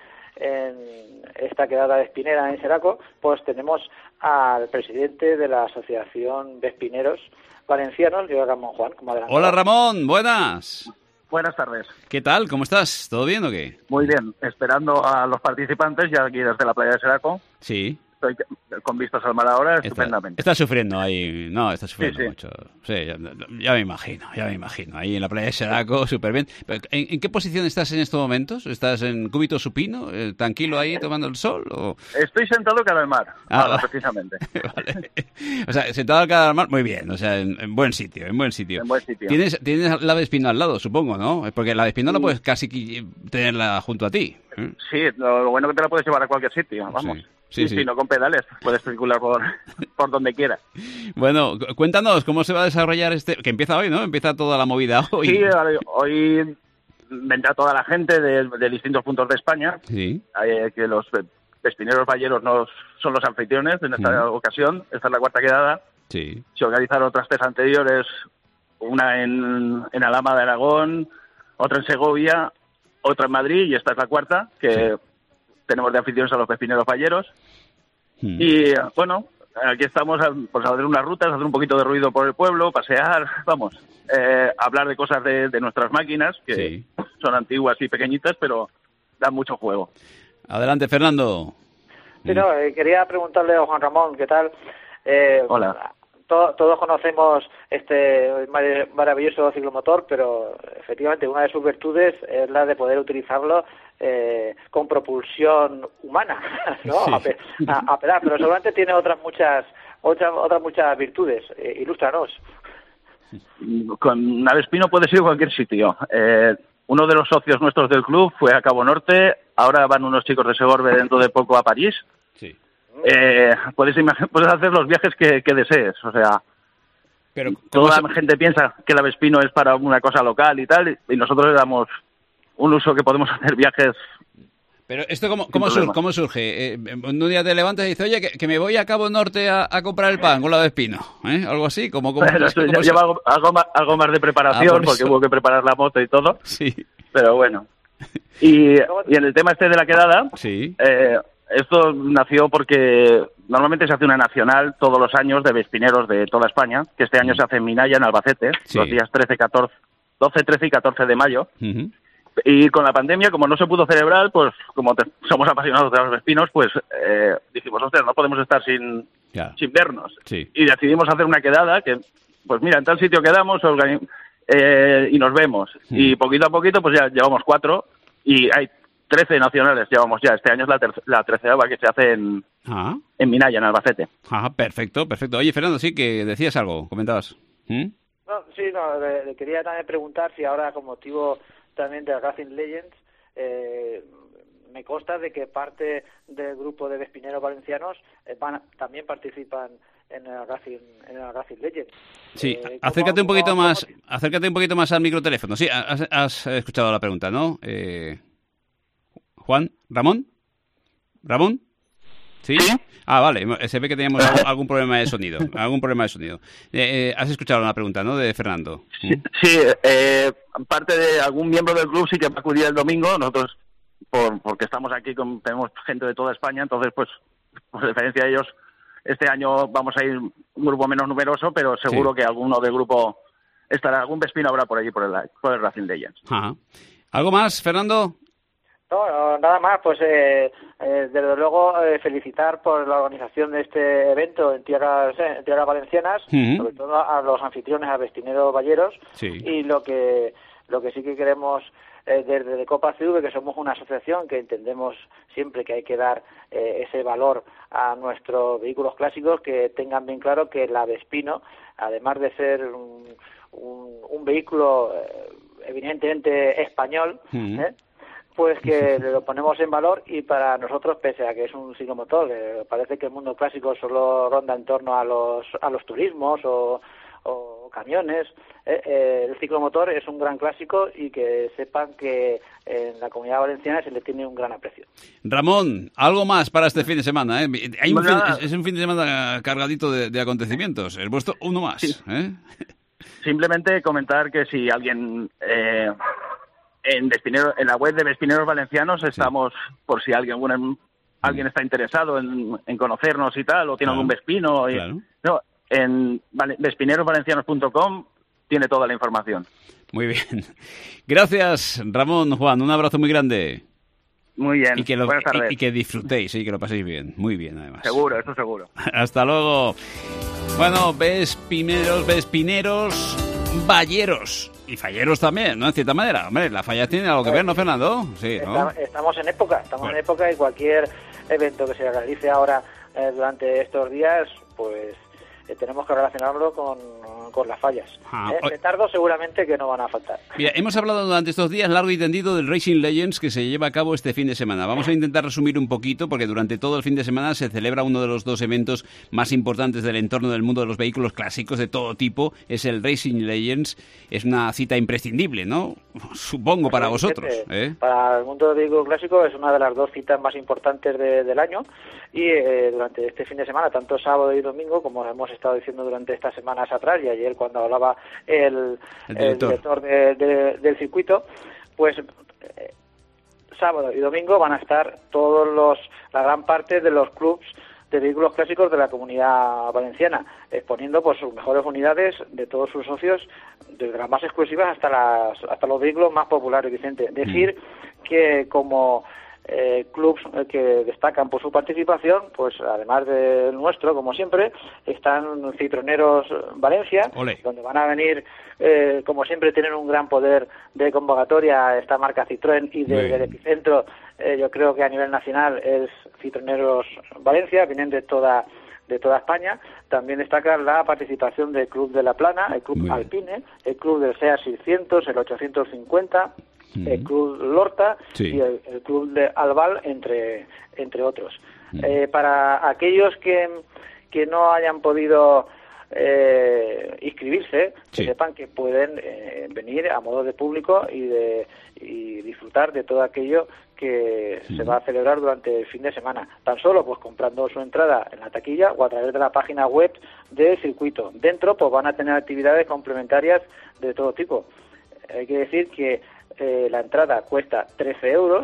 en esta quedada Vespinera en Seraco, pues tenemos al presidente de la Asociación Vespineros Valencianos, Joan Ramón Juan, como adelantaba. hola Ramón, buenas. Buenas tardes. ¿Qué tal? ¿Cómo estás? ¿Todo bien o qué? Muy bien. Esperando a los participantes ya aquí desde la playa de Seraco. Sí. Estoy con vistas al mar ahora Está, estupendamente. está sufriendo ahí. No, está sufriendo Sí, sí. mucho. Sí, ya, ya me imagino, ya me imagino. Ahí en la playa de Seraco, súper bien. Pero, ¿En, en qué posición estás en estos momentos? ¿Estás en cúbito supino, eh, tranquilo ahí tomando el sol? O... Estoy sentado cara al mar, Ah, ahora, va. precisamente. Vale. O sea, sentado al cara al mar, muy bien. O sea, en, en buen sitio, en buen sitio. En buen sitio. ¿Tienes, tienes la Vespino al lado, supongo, ¿no? Porque la Vespino no Sí. puedes casi qui- tenerla junto a ti. ¿eh? Sí, lo, lo bueno que te la puedes llevar a cualquier sitio, vamos. Sí. Sí, y sí. si no con pedales, puedes circular por, por donde quieras. Bueno, cu- cuéntanos cómo se va a desarrollar este... Que empieza hoy, ¿no? Empieza toda la movida hoy. Sí, ahora- hoy vendrá toda la gente de, de distintos puntos de España, Sí. eh, que los Vespineros Valleros no son los anfitriones en esta Ujú. ocasión. Esta es la cuarta quedada. Sí. Se organizaron otras tres anteriores, una en, en Alhama de Aragón, otra en Segovia, otra en Madrid, y esta es la cuarta, que tenemos de anfitriones a los Vespineros Valleros. Mm. Y bueno, aquí estamos a, pues, a hacer unas rutas, hacer un poquito de ruido por el pueblo, pasear, vamos, eh, hablar de cosas de, de nuestras máquinas, que Sí. son antiguas y pequeñitas, pero dan mucho juego. Adelante, Fernando. Sí, no, eh, quería preguntarle a Juan Ramón, ¿qué tal? Eh, Hola. to- todos conocemos este mar- maravilloso ciclomotor, pero efectivamente una de sus virtudes es la de poder utilizarlo eh, con propulsión humana, ¿no? Sí. A, pe- a- a pedal, pero seguramente tiene otras muchas otras otras muchas virtudes. Eh, ilústranos. Con Navespino puedes ir a cualquier sitio. Eh, uno de los socios nuestros del club fue a Cabo Norte, ahora van unos chicos de Segorbe dentro de poco a París. Sí. Eh, puedes, imag- puedes hacer los viajes que, que desees, o sea, Pero, toda la gente piensa que la Vespino es para una cosa local y tal, y nosotros le damos un uso que podemos hacer viajes. Pero esto, ¿cómo, Sin cómo, sur- problema. cómo surge? Eh, un día te levantas y dices, oye, que, que me voy a Cabo Norte a, a comprar el pan con la Vespino, ¿eh? Algo así, como... como, Pero eso como- ya lleva algo, algo más, algo más de Ah, preparación, por porque eso. hubo que preparar la moto y todo, Sí, pero bueno. Y, y en el tema este de la quedada, sí. eh, esto nació porque normalmente se hace una nacional todos los años de vespineros de toda España, que este año se hace en Minaya, en Albacete, Sí. los días trece, catorce, doce, trece y catorce de mayo. Ujú. Y con la pandemia, como no se pudo celebrar, pues como te, somos apasionados de los vespinos, pues eh, dijimos, ostras, no podemos estar sin, ya. sin vernos. Sí. Y decidimos hacer una quedada que, pues mira, en tal sitio quedamos organi- eh, y nos vemos. Mm. Y poquito a poquito, pues ya llevamos cuatro y hay trece nacionales, llevamos ya. Este año es la, ter- la treceava que se hace en, ah. en Minaya, en Albacete. Ajá, perfecto, perfecto. Oye, Fernando, sí, que decías algo, comentabas. ¿Mm? No, sí, no, le, le quería también preguntar si ahora, con motivo también de Racing Legends, eh, me consta de que parte del grupo de vespineros valencianos eh, van, también participan en el Racing, en el Racing Legends. Sí, eh, acércate un poquito ¿cómo, más, cómo... acércate un poquito más al microteléfono. Sí, has, has escuchado la pregunta, ¿no? Eh, Juan, Ramón, Ramón. ¿Sí? Ah, vale, se ve que teníamos algún, algún problema de sonido, algún problema de sonido. Eh, eh, has escuchado la pregunta, ¿no?, de Fernando. Sí, sí eh, parte de algún miembro del club sí que va a acudir el domingo. Nosotros, por, porque estamos aquí, con, tenemos gente de toda España, entonces, pues, por diferencia de ellos, este año vamos a ir un grupo menos numeroso, pero seguro sí. que alguno del grupo estará, algún vespino habrá por allí, por el, por el Racing Legends. Ajá. ¿Algo más, Fernando? No, no, nada más, pues eh, eh, desde luego eh, felicitar por la organización de este evento en tierras, eh, en tierras valencianas, uh-huh. sobre todo a los anfitriones, a Vespineros Balleros, sí. y lo que lo que sí que queremos eh, desde de Copa C V, que somos una asociación que entendemos siempre que hay que dar eh, ese valor a nuestros vehículos clásicos, que tengan bien claro que la Vespino, además de ser un, un, un vehículo eh, evidentemente español, uh-huh. ¿eh? pues que lo ponemos en valor, y para nosotros, pese a que es un ciclomotor, eh, parece que el mundo clásico solo ronda en torno a los a los turismos o, o camiones, eh, eh, el ciclomotor es un gran clásico, y que sepan que en la Comunidad Valenciana se le tiene un gran aprecio. Ramón, algo más para este fin de semana, ¿eh? Hay un fin, es, es un fin de semana cargadito de, de acontecimientos, el vuestro uno más, sí. ¿eh? Simplemente comentar que si alguien... Eh... En, Vespinero, en la web de Vespineros Valencianos estamos, sí. por si alguien alguien, alguien está interesado en, en conocernos y tal, o tiene claro. algún vespino. Y, claro. no, en vale, vespineros valencianos punto com tiene toda la información. Muy bien. Gracias, Ramón, Juan. Un abrazo muy grande. Muy bien. Y que, lo, Buenas tardes. Y, y que disfrutéis y que lo paséis bien. Muy bien, además. Seguro, eso seguro. Hasta luego. Bueno, vespineros, vespineros, balleros. Y falleros también, ¿no? En cierta manera. Hombre, la falla tiene algo que ver, ¿no, Fernando? Sí, ¿no? Estamos en época, estamos bueno. en época, y cualquier evento que se realice ahora eh, durante estos días, pues eh, tenemos que relacionarlo con, con las fallas. Ah, eh, petardos seguramente que no van a faltar. Mira, hemos hablado durante estos días largo y tendido del Racing Legends que se lleva a cabo este fin de semana. Vamos a intentar resumir un poquito, porque durante todo el fin de semana se celebra uno de los dos eventos más importantes del entorno del mundo de los vehículos clásicos de todo tipo. Es el Racing Legends. Es una cita imprescindible, ¿no? Supongo pues para vosotros. ¿eh? Para el mundo del vehículo clásico es una de las dos citas más importantes de, del año, y eh, durante este fin de semana, tanto sábado y domingo, como hemos estado diciendo durante estas semanas atrás, y ayer cuando hablaba el, el director, el director de, de, del circuito, pues eh, sábado y domingo van a estar todos los la gran parte de los clubs de vehículos clásicos de la Comunidad Valenciana, exponiendo pues sus mejores unidades de todos sus socios, desde las más exclusivas hasta las hasta los vehículos más populares, Vicente. Decir mm. que como eh, clubs que destacan por su participación, pues además del nuestro, como siempre, están Citroneros Valencia, Olé. donde van a venir, eh, como siempre, tienen un gran poder de convocatoria esta marca Citroën, y de, del epicentro, eh, yo creo que a nivel nacional es Citroneros Valencia, vienen de toda de toda España. También destaca la participación del Club de La Plana, el Club Muy Alpine, bien. el Club del SEAT seiscientos, el ochocientos cincuenta, mm. el Club Lorta sí. y el, el Club de Albal, entre entre otros. Mm. Eh, para aquellos que, que no hayan podido eh, inscribirse, sí. que sepan que pueden eh, venir a modo de público y de y disfrutar de todo aquello que sí. se va a celebrar durante el fin de semana, tan solo pues comprando su entrada en la taquilla o a través de la página web del circuito. Dentro pues van a tener actividades complementarias de todo tipo. Hay que decir que eh, la entrada cuesta trece euros,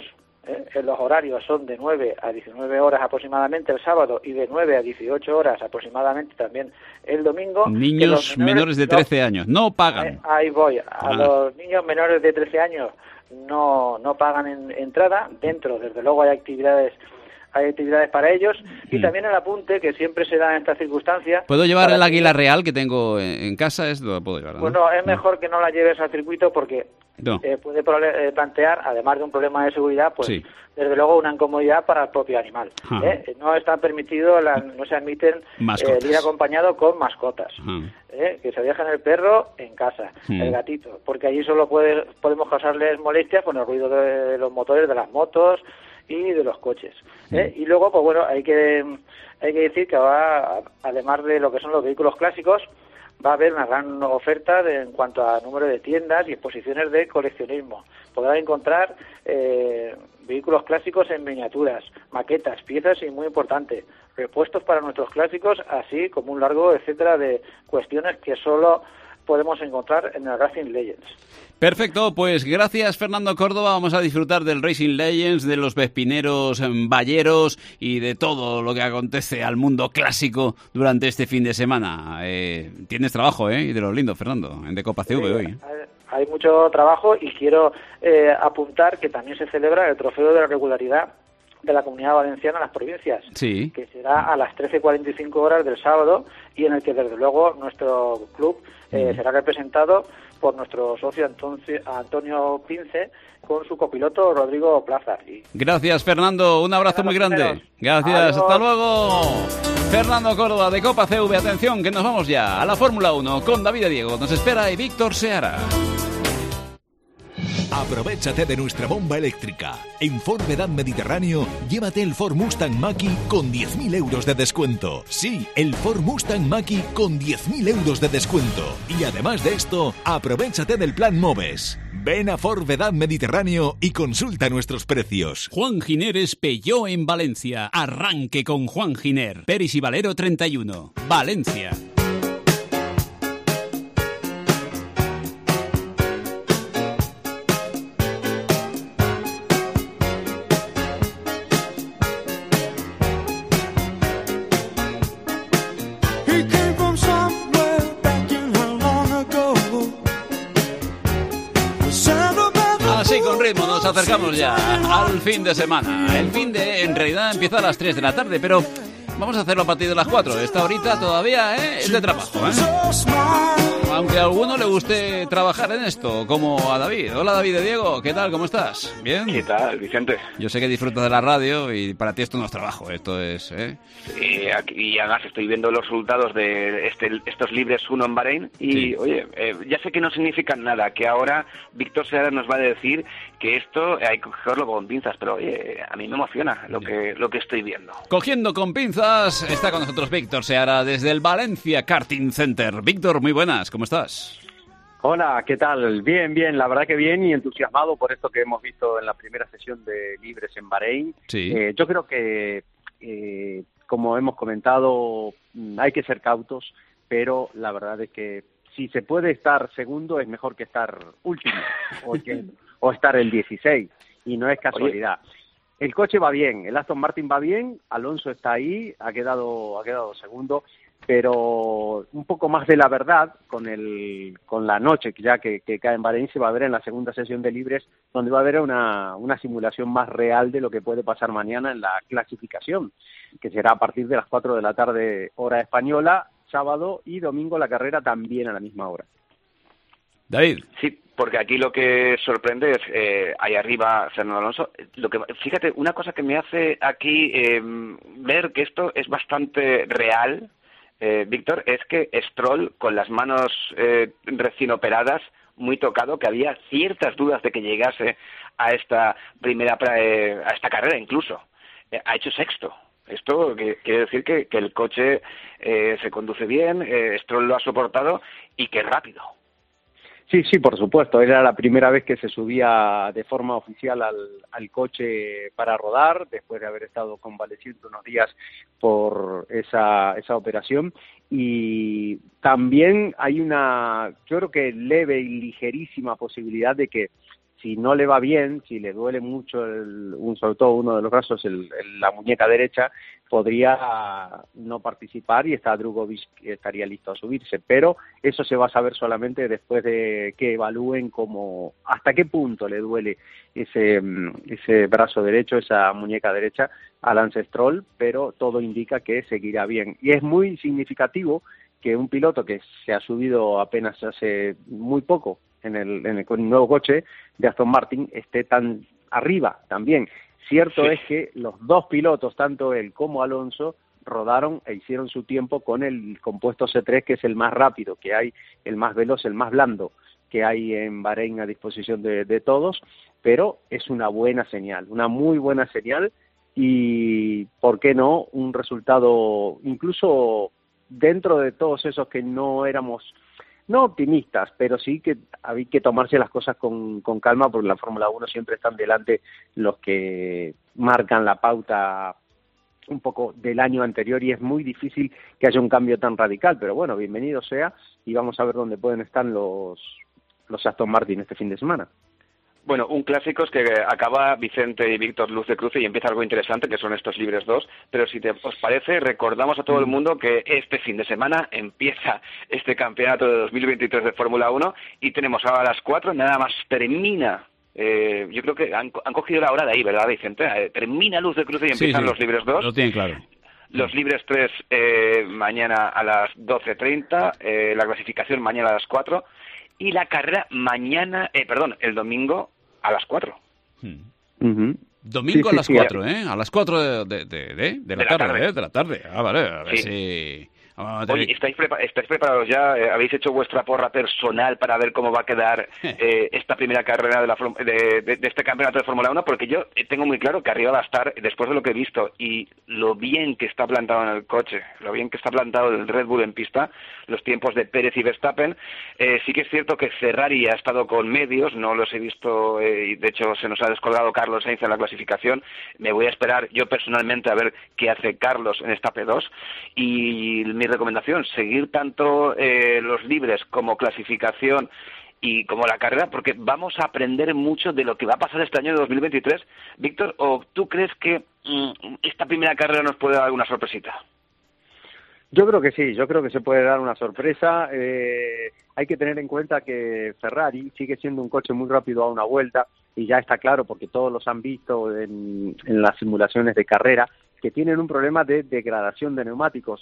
¿eh? Los horarios son de nueve a diecinueve horas aproximadamente el sábado y de nueve a dieciocho horas aproximadamente también el domingo. Niños menores, menores de trece no, años, no pagan. Eh, ahí voy, a ah. los niños menores de trece años no, no pagan en, entrada, dentro desde luego hay actividades hay actividades para ellos, y mm. también el apunte que siempre se da en estas circunstancias. ¿Puedo llevar el águila real que tengo en casa? ¿Es lo puedo llevar? ¿no? Pues no, es mejor que no la lleves al circuito porque no. eh, puede plantear, además de un problema de seguridad, pues sí. desde luego una incomodidad para el propio animal. Ah. ¿eh? No está permitido, la, no se admiten eh, ir acompañado con mascotas. Ah. ¿eh? Que se dejen el perro en casa, mm. el gatito, porque allí solo puede, podemos causarles molestias con el ruido de los motores de las motos y de los coches. ¿eh? Y luego, pues bueno, hay que hay que decir que va, además de lo que son los vehículos clásicos, va a haber una gran oferta de, en cuanto a número de tiendas y exposiciones de coleccionismo. Podrán encontrar eh, vehículos clásicos en miniaturas, maquetas, piezas y, muy importante, repuestos para nuestros clásicos, así como un largo etcétera de cuestiones que solo podemos encontrar en el Racing Legends. Perfecto, pues gracias Fernando Córdoba, vamos a disfrutar del Racing Legends, de los vespineros valleros y de todo lo que acontece al mundo clásico durante este fin de semana. Eh, tienes trabajo, ¿eh? Y de los lindos, Fernando, en De Copa C V sí, hoy. Hay, hay mucho trabajo y quiero eh, apuntar que también se celebra el Trofeo de la Regularidad de la Comunidad Valenciana a las provincias, sí. que será a las trece cuarenta y cinco horas del sábado y en el que desde luego nuestro club eh, mm. será representado por nuestro socio Antonio Pince con su copiloto Rodrigo Plaza. Y... Gracias Fernando, un abrazo muy grande. Gracias, adiós. Hasta luego. Fernando Córdoba de Copa C V, atención que nos vamos ya a la Fórmula uno con David de Diego, nos espera y Víctor Seara. Aprovechate de nuestra bomba eléctrica. En Ford Vedad Mediterráneo, llévate el Ford Mustang Mach-E con diez mil euros de descuento. Sí, el Ford Mustang Mach-E con diez mil euros de descuento. Y además de esto, aprovechate del plan Moves. Ven a Ford Vedad Mediterráneo y consulta nuestros precios. Juan Gineres Peugeot en Valencia. Arranque con Juan Giner. Peris y Valero treinta y uno. Valencia. Nos acercamos ya al fin de semana. El fin de, en realidad, empieza a las tres de la tarde, pero vamos a hacerlo a partir de las cuatro. Esta horita todavía ¿eh? es de trabajo, ¿eh? Aunque a alguno le guste trabajar en esto, como a David. Hola David de Diego, ¿qué tal? ¿Cómo estás? ¿Bien? ¿Qué tal, Vicente? Yo sé que disfrutas de la radio y para ti esto no es trabajo, esto es... ¿eh? Y, aquí, y además estoy viendo los resultados de este, estos libres uno en Bahrein y, sí. oye, eh, ya sé que no significan nada, que ahora Víctor Seara nos va a decir que esto hay que cogerlo con pinzas, pero oye, a mí me emociona lo que, lo que estoy viendo. Cogiendo con pinzas, está con nosotros Víctor Seara desde el Valencia Karting Center. Víctor, muy buenas, ¿cómo estás? Hola, ¿qué tal? Bien, bien, la verdad que bien y entusiasmado por esto que hemos visto en la primera sesión de Libres en Bahrein. Sí. Eh, yo creo que, eh, como hemos comentado, hay que ser cautos, pero la verdad es que si se puede estar segundo es mejor que estar último o, que, o estar el dieciséis, y no es casualidad. Oye. El coche va bien, el Aston Martin va bien, Alonso está ahí, ha quedado, ha quedado segundo, pero un poco más de la verdad con el con la noche ya que, que cae en Bahrein se va a ver en la segunda sesión de Libres, donde va a haber una, una simulación más real de lo que puede pasar mañana en la clasificación, que será a partir de las cuatro de la tarde hora española, sábado y domingo la carrera también a la misma hora. David. Sí, porque aquí lo que sorprende es, eh, ahí arriba Fernando Alonso, lo que, fíjate, una cosa que me hace aquí eh, ver que esto es bastante real, eh, Víctor, es que Stroll, con las manos eh, recién operadas, muy tocado, que había ciertas dudas de que llegase a esta primera, eh, a esta carrera incluso, eh, ha hecho sexto. Esto que, quiere decir que, que el coche eh, se conduce bien, eh, Stroll lo ha soportado y que rápido. Sí, sí, por supuesto. Era la primera vez que se subía de forma oficial al, al coche para rodar, después de haber estado convaleciendo unos días por esa, esa operación. Y también hay una, yo creo que leve y ligerísima posibilidad de que si no le va bien, si le duele mucho, el, un, sobre todo uno de los brazos, el, el, la muñeca derecha, podría no participar y está Drugovic estaría listo a subirse, pero eso se va a saber solamente después de que evalúen cómo, hasta qué punto le duele ese, ese brazo derecho, esa muñeca derecha a Lance Stroll, pero todo indica que seguirá bien. Y es muy significativo que un piloto que se ha subido apenas hace muy poco en el, en el, con el nuevo coche de Aston Martin esté tan arriba también. Cierto sí. es que los dos pilotos, tanto él como Alonso, rodaron e hicieron su tiempo con el compuesto C tres, que es el más rápido que hay, el más veloz, el más blando que hay en Bahrein a disposición de, de todos, pero es una buena señal, una muy buena señal y, ¿por qué no?, un resultado incluso dentro de todos esos que no éramos, no optimistas, pero sí que había que tomarse las cosas con, con calma, porque en la Fórmula uno siempre están delante los que marcan la pauta un poco del año anterior y es muy difícil que haya un cambio tan radical, pero bueno, bienvenido sea y vamos a ver dónde pueden estar los, los Aston Martin este fin de semana. Bueno, un clásico es que acaba Vicente y Víctor Luz de Cruce y empieza algo interesante, que son estos libres dos, pero si te, os parece, recordamos a todo el mundo que este fin de semana empieza este campeonato de dos mil veintitrés de Fórmula uno y tenemos ahora a las cuatro, nada más termina, eh, yo creo que han, han cogido la hora de ahí, ¿verdad, Vicente? Eh, termina Luz de Cruce y empiezan sí, sí, los libres dos. Lo tienen claro. Los libres tres eh, mañana a las doce treinta, eh, la clasificación mañana a las cuatro y la carrera mañana, eh, perdón, el domingo a las cuatro. Hmm. Uh-huh. Domingo sí, a las sí, cuatro, sí. ¿eh? A las cuatro de, de, de, de, de, la, de tarde, la tarde, ¿eh? De la tarde. Ah, vale, a ver sí. si... Oye, ¿estáis, prepa- ¿estáis preparados ya? Eh, ¿Habéis hecho vuestra porra personal para ver cómo va a quedar eh, esta primera carrera de, la, de, de, de este campeonato de Fórmula uno? Porque yo tengo muy claro que arriba va a estar, después de lo que he visto y lo bien que está plantado en el coche, lo bien que está plantado el Red Bull en pista, los tiempos de Pérez y Verstappen, eh, sí que es cierto que Ferrari ha estado con medios, no los he visto, eh, y de hecho se nos ha descolgado Carlos Sainz en la clasificación. Me voy a esperar yo personalmente a ver qué hace Carlos en esta P dos y mi recomendación, seguir tanto eh, los libres como clasificación y como la carrera, porque vamos a aprender mucho de lo que va a pasar este año de dos mil veintitrés. Víctor, ¿o tú crees que mmm, esta primera carrera nos puede dar alguna sorpresita? Yo creo que sí, yo creo que se puede dar una sorpresa. Eh, hay que tener en cuenta que Ferrari sigue siendo un coche muy rápido a una vuelta y ya está claro, porque todos los han visto en, en las simulaciones de carrera, que tienen un problema de degradación de neumáticos.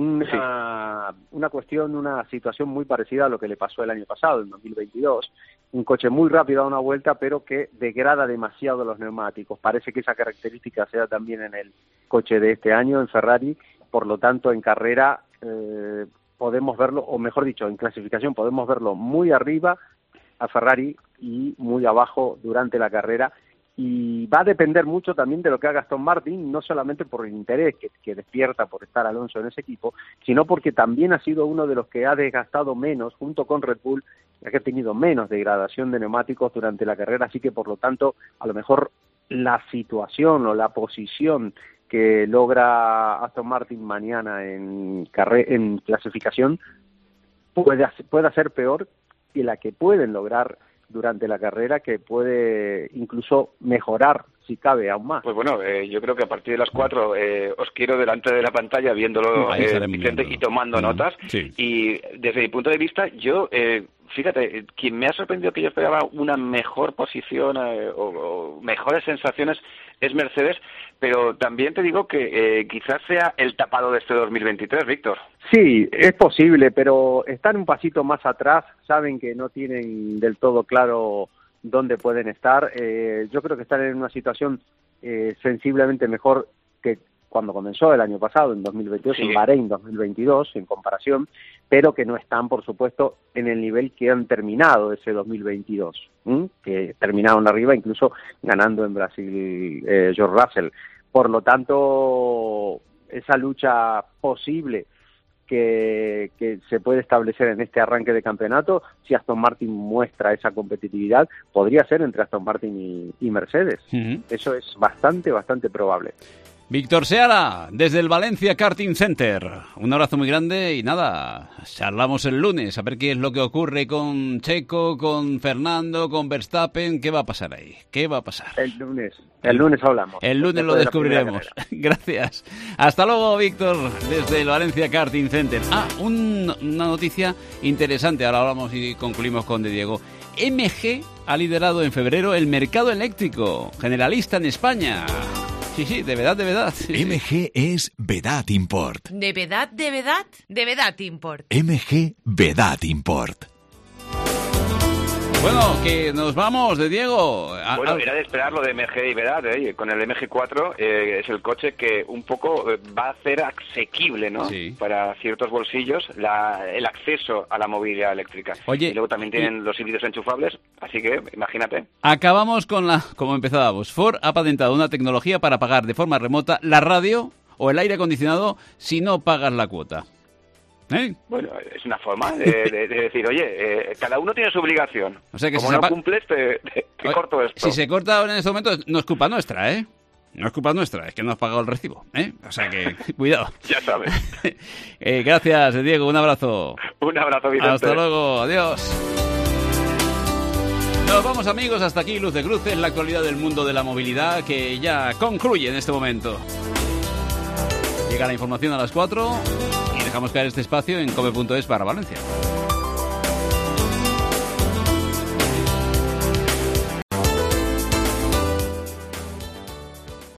Una, sí. una cuestión, una situación muy parecida a lo que le pasó el año pasado, en dos mil veintidós. Un coche muy rápido a una vuelta, pero que degrada demasiado los neumáticos. Parece que esa característica se da también en el coche de este año, en Ferrari. Por lo tanto, en carrera eh, podemos verlo, o mejor dicho, en clasificación podemos verlo muy arriba a Ferrari y muy abajo durante la carrera. Y va a depender mucho también de lo que haga Aston Martin, no solamente por el interés que, que despierta por estar Alonso en ese equipo, sino porque también ha sido uno de los que ha desgastado menos, junto con Red Bull, ya que ha tenido menos degradación de neumáticos durante la carrera, así que por lo tanto, a lo mejor la situación o la posición que logra Aston Martin mañana en, carre- en clasificación puede, puede ser peor que la que pueden lograr durante la carrera, que puede incluso mejorar, si cabe, aún más. Pues bueno, eh, yo creo que a partir de las cuatro eh, os quiero delante de la pantalla viéndolo, eh, Vicente, y tomando uh-huh. notas. Sí. Y desde mi punto de vista, yo, eh, fíjate, quien me ha sorprendido que yo esperaba una mejor posición eh, o, o mejores sensaciones es Mercedes, pero también te digo que eh, quizás sea el tapado de este dos mil veintitrés, Víctor. Sí, es posible, pero están un pasito más atrás, saben que no tienen del todo claro dónde pueden estar. Eh, yo creo que están en una situación eh, sensiblemente mejor que cuando comenzó el año pasado, en dos mil veintidós, sí. En Bahrein dos mil veintidós, en comparación, pero que no están, por supuesto, en el nivel que han terminado ese dos mil veintidós, ¿m? Que terminaron arriba, incluso ganando en Brasil eh, George Russell. Por lo tanto, esa lucha posible que, que se puede establecer en este arranque de campeonato, si Aston Martin muestra esa competitividad, podría ser entre Aston Martin y, y Mercedes. Uh-huh. Eso es bastante, bastante probable. Víctor Seara, desde el Valencia Karting Center. Un abrazo muy grande y nada, charlamos el lunes a ver qué es lo que ocurre con Checo, con Fernando, con Verstappen. ¿Qué va a pasar ahí? ¿Qué va a pasar? El lunes, el lunes hablamos. El lunes lo descubriremos. Gracias. Hasta luego, Víctor, desde el Valencia Karting Center. Ah, un, una noticia interesante. Ahora hablamos y concluimos con De Diego. M G ha liderado en febrero el mercado eléctrico generalista en España. Sí, sí, de verdad, de verdad. Sí, M G es Vedat Import. ¿De verdad, de verdad? De Vedat Import. M G Vedat Import. Bueno, que nos vamos, De Diego. Bueno, era de esperar lo de M G y Vedat, ¿eh? Con el M G cuatro eh, es el coche que un poco eh, va a hacer asequible, ¿no? Sí. Para ciertos bolsillos la, el acceso a la movilidad eléctrica. Oye, y luego también tienen y... los híbridos enchufables, así que imagínate. Acabamos con la, como empezábamos, Ford ha patentado una tecnología para apagar de forma remota la radio o el aire acondicionado si no pagas la cuota. ¿Eh? Bueno, es una forma de, de, de decir, oye, eh, cada uno tiene su obligación. O sea que como si no pa... cumples, te, te, te oye, corto esto. Si se corta ahora en este momento, no es culpa nuestra, ¿eh? No es culpa nuestra, es que no has pagado el recibo, ¿eh? O sea que, cuidado. Ya sabes. eh, gracias, Diego, un abrazo. Un abrazo, Vicente. Hasta luego, adiós. Nos vamos, amigos, hasta aquí Luz de Cruces, la actualidad del mundo de la movilidad que ya concluye en este momento. Llega la información a las cuatro y dejamos caer este espacio en come punto es barra Valencia.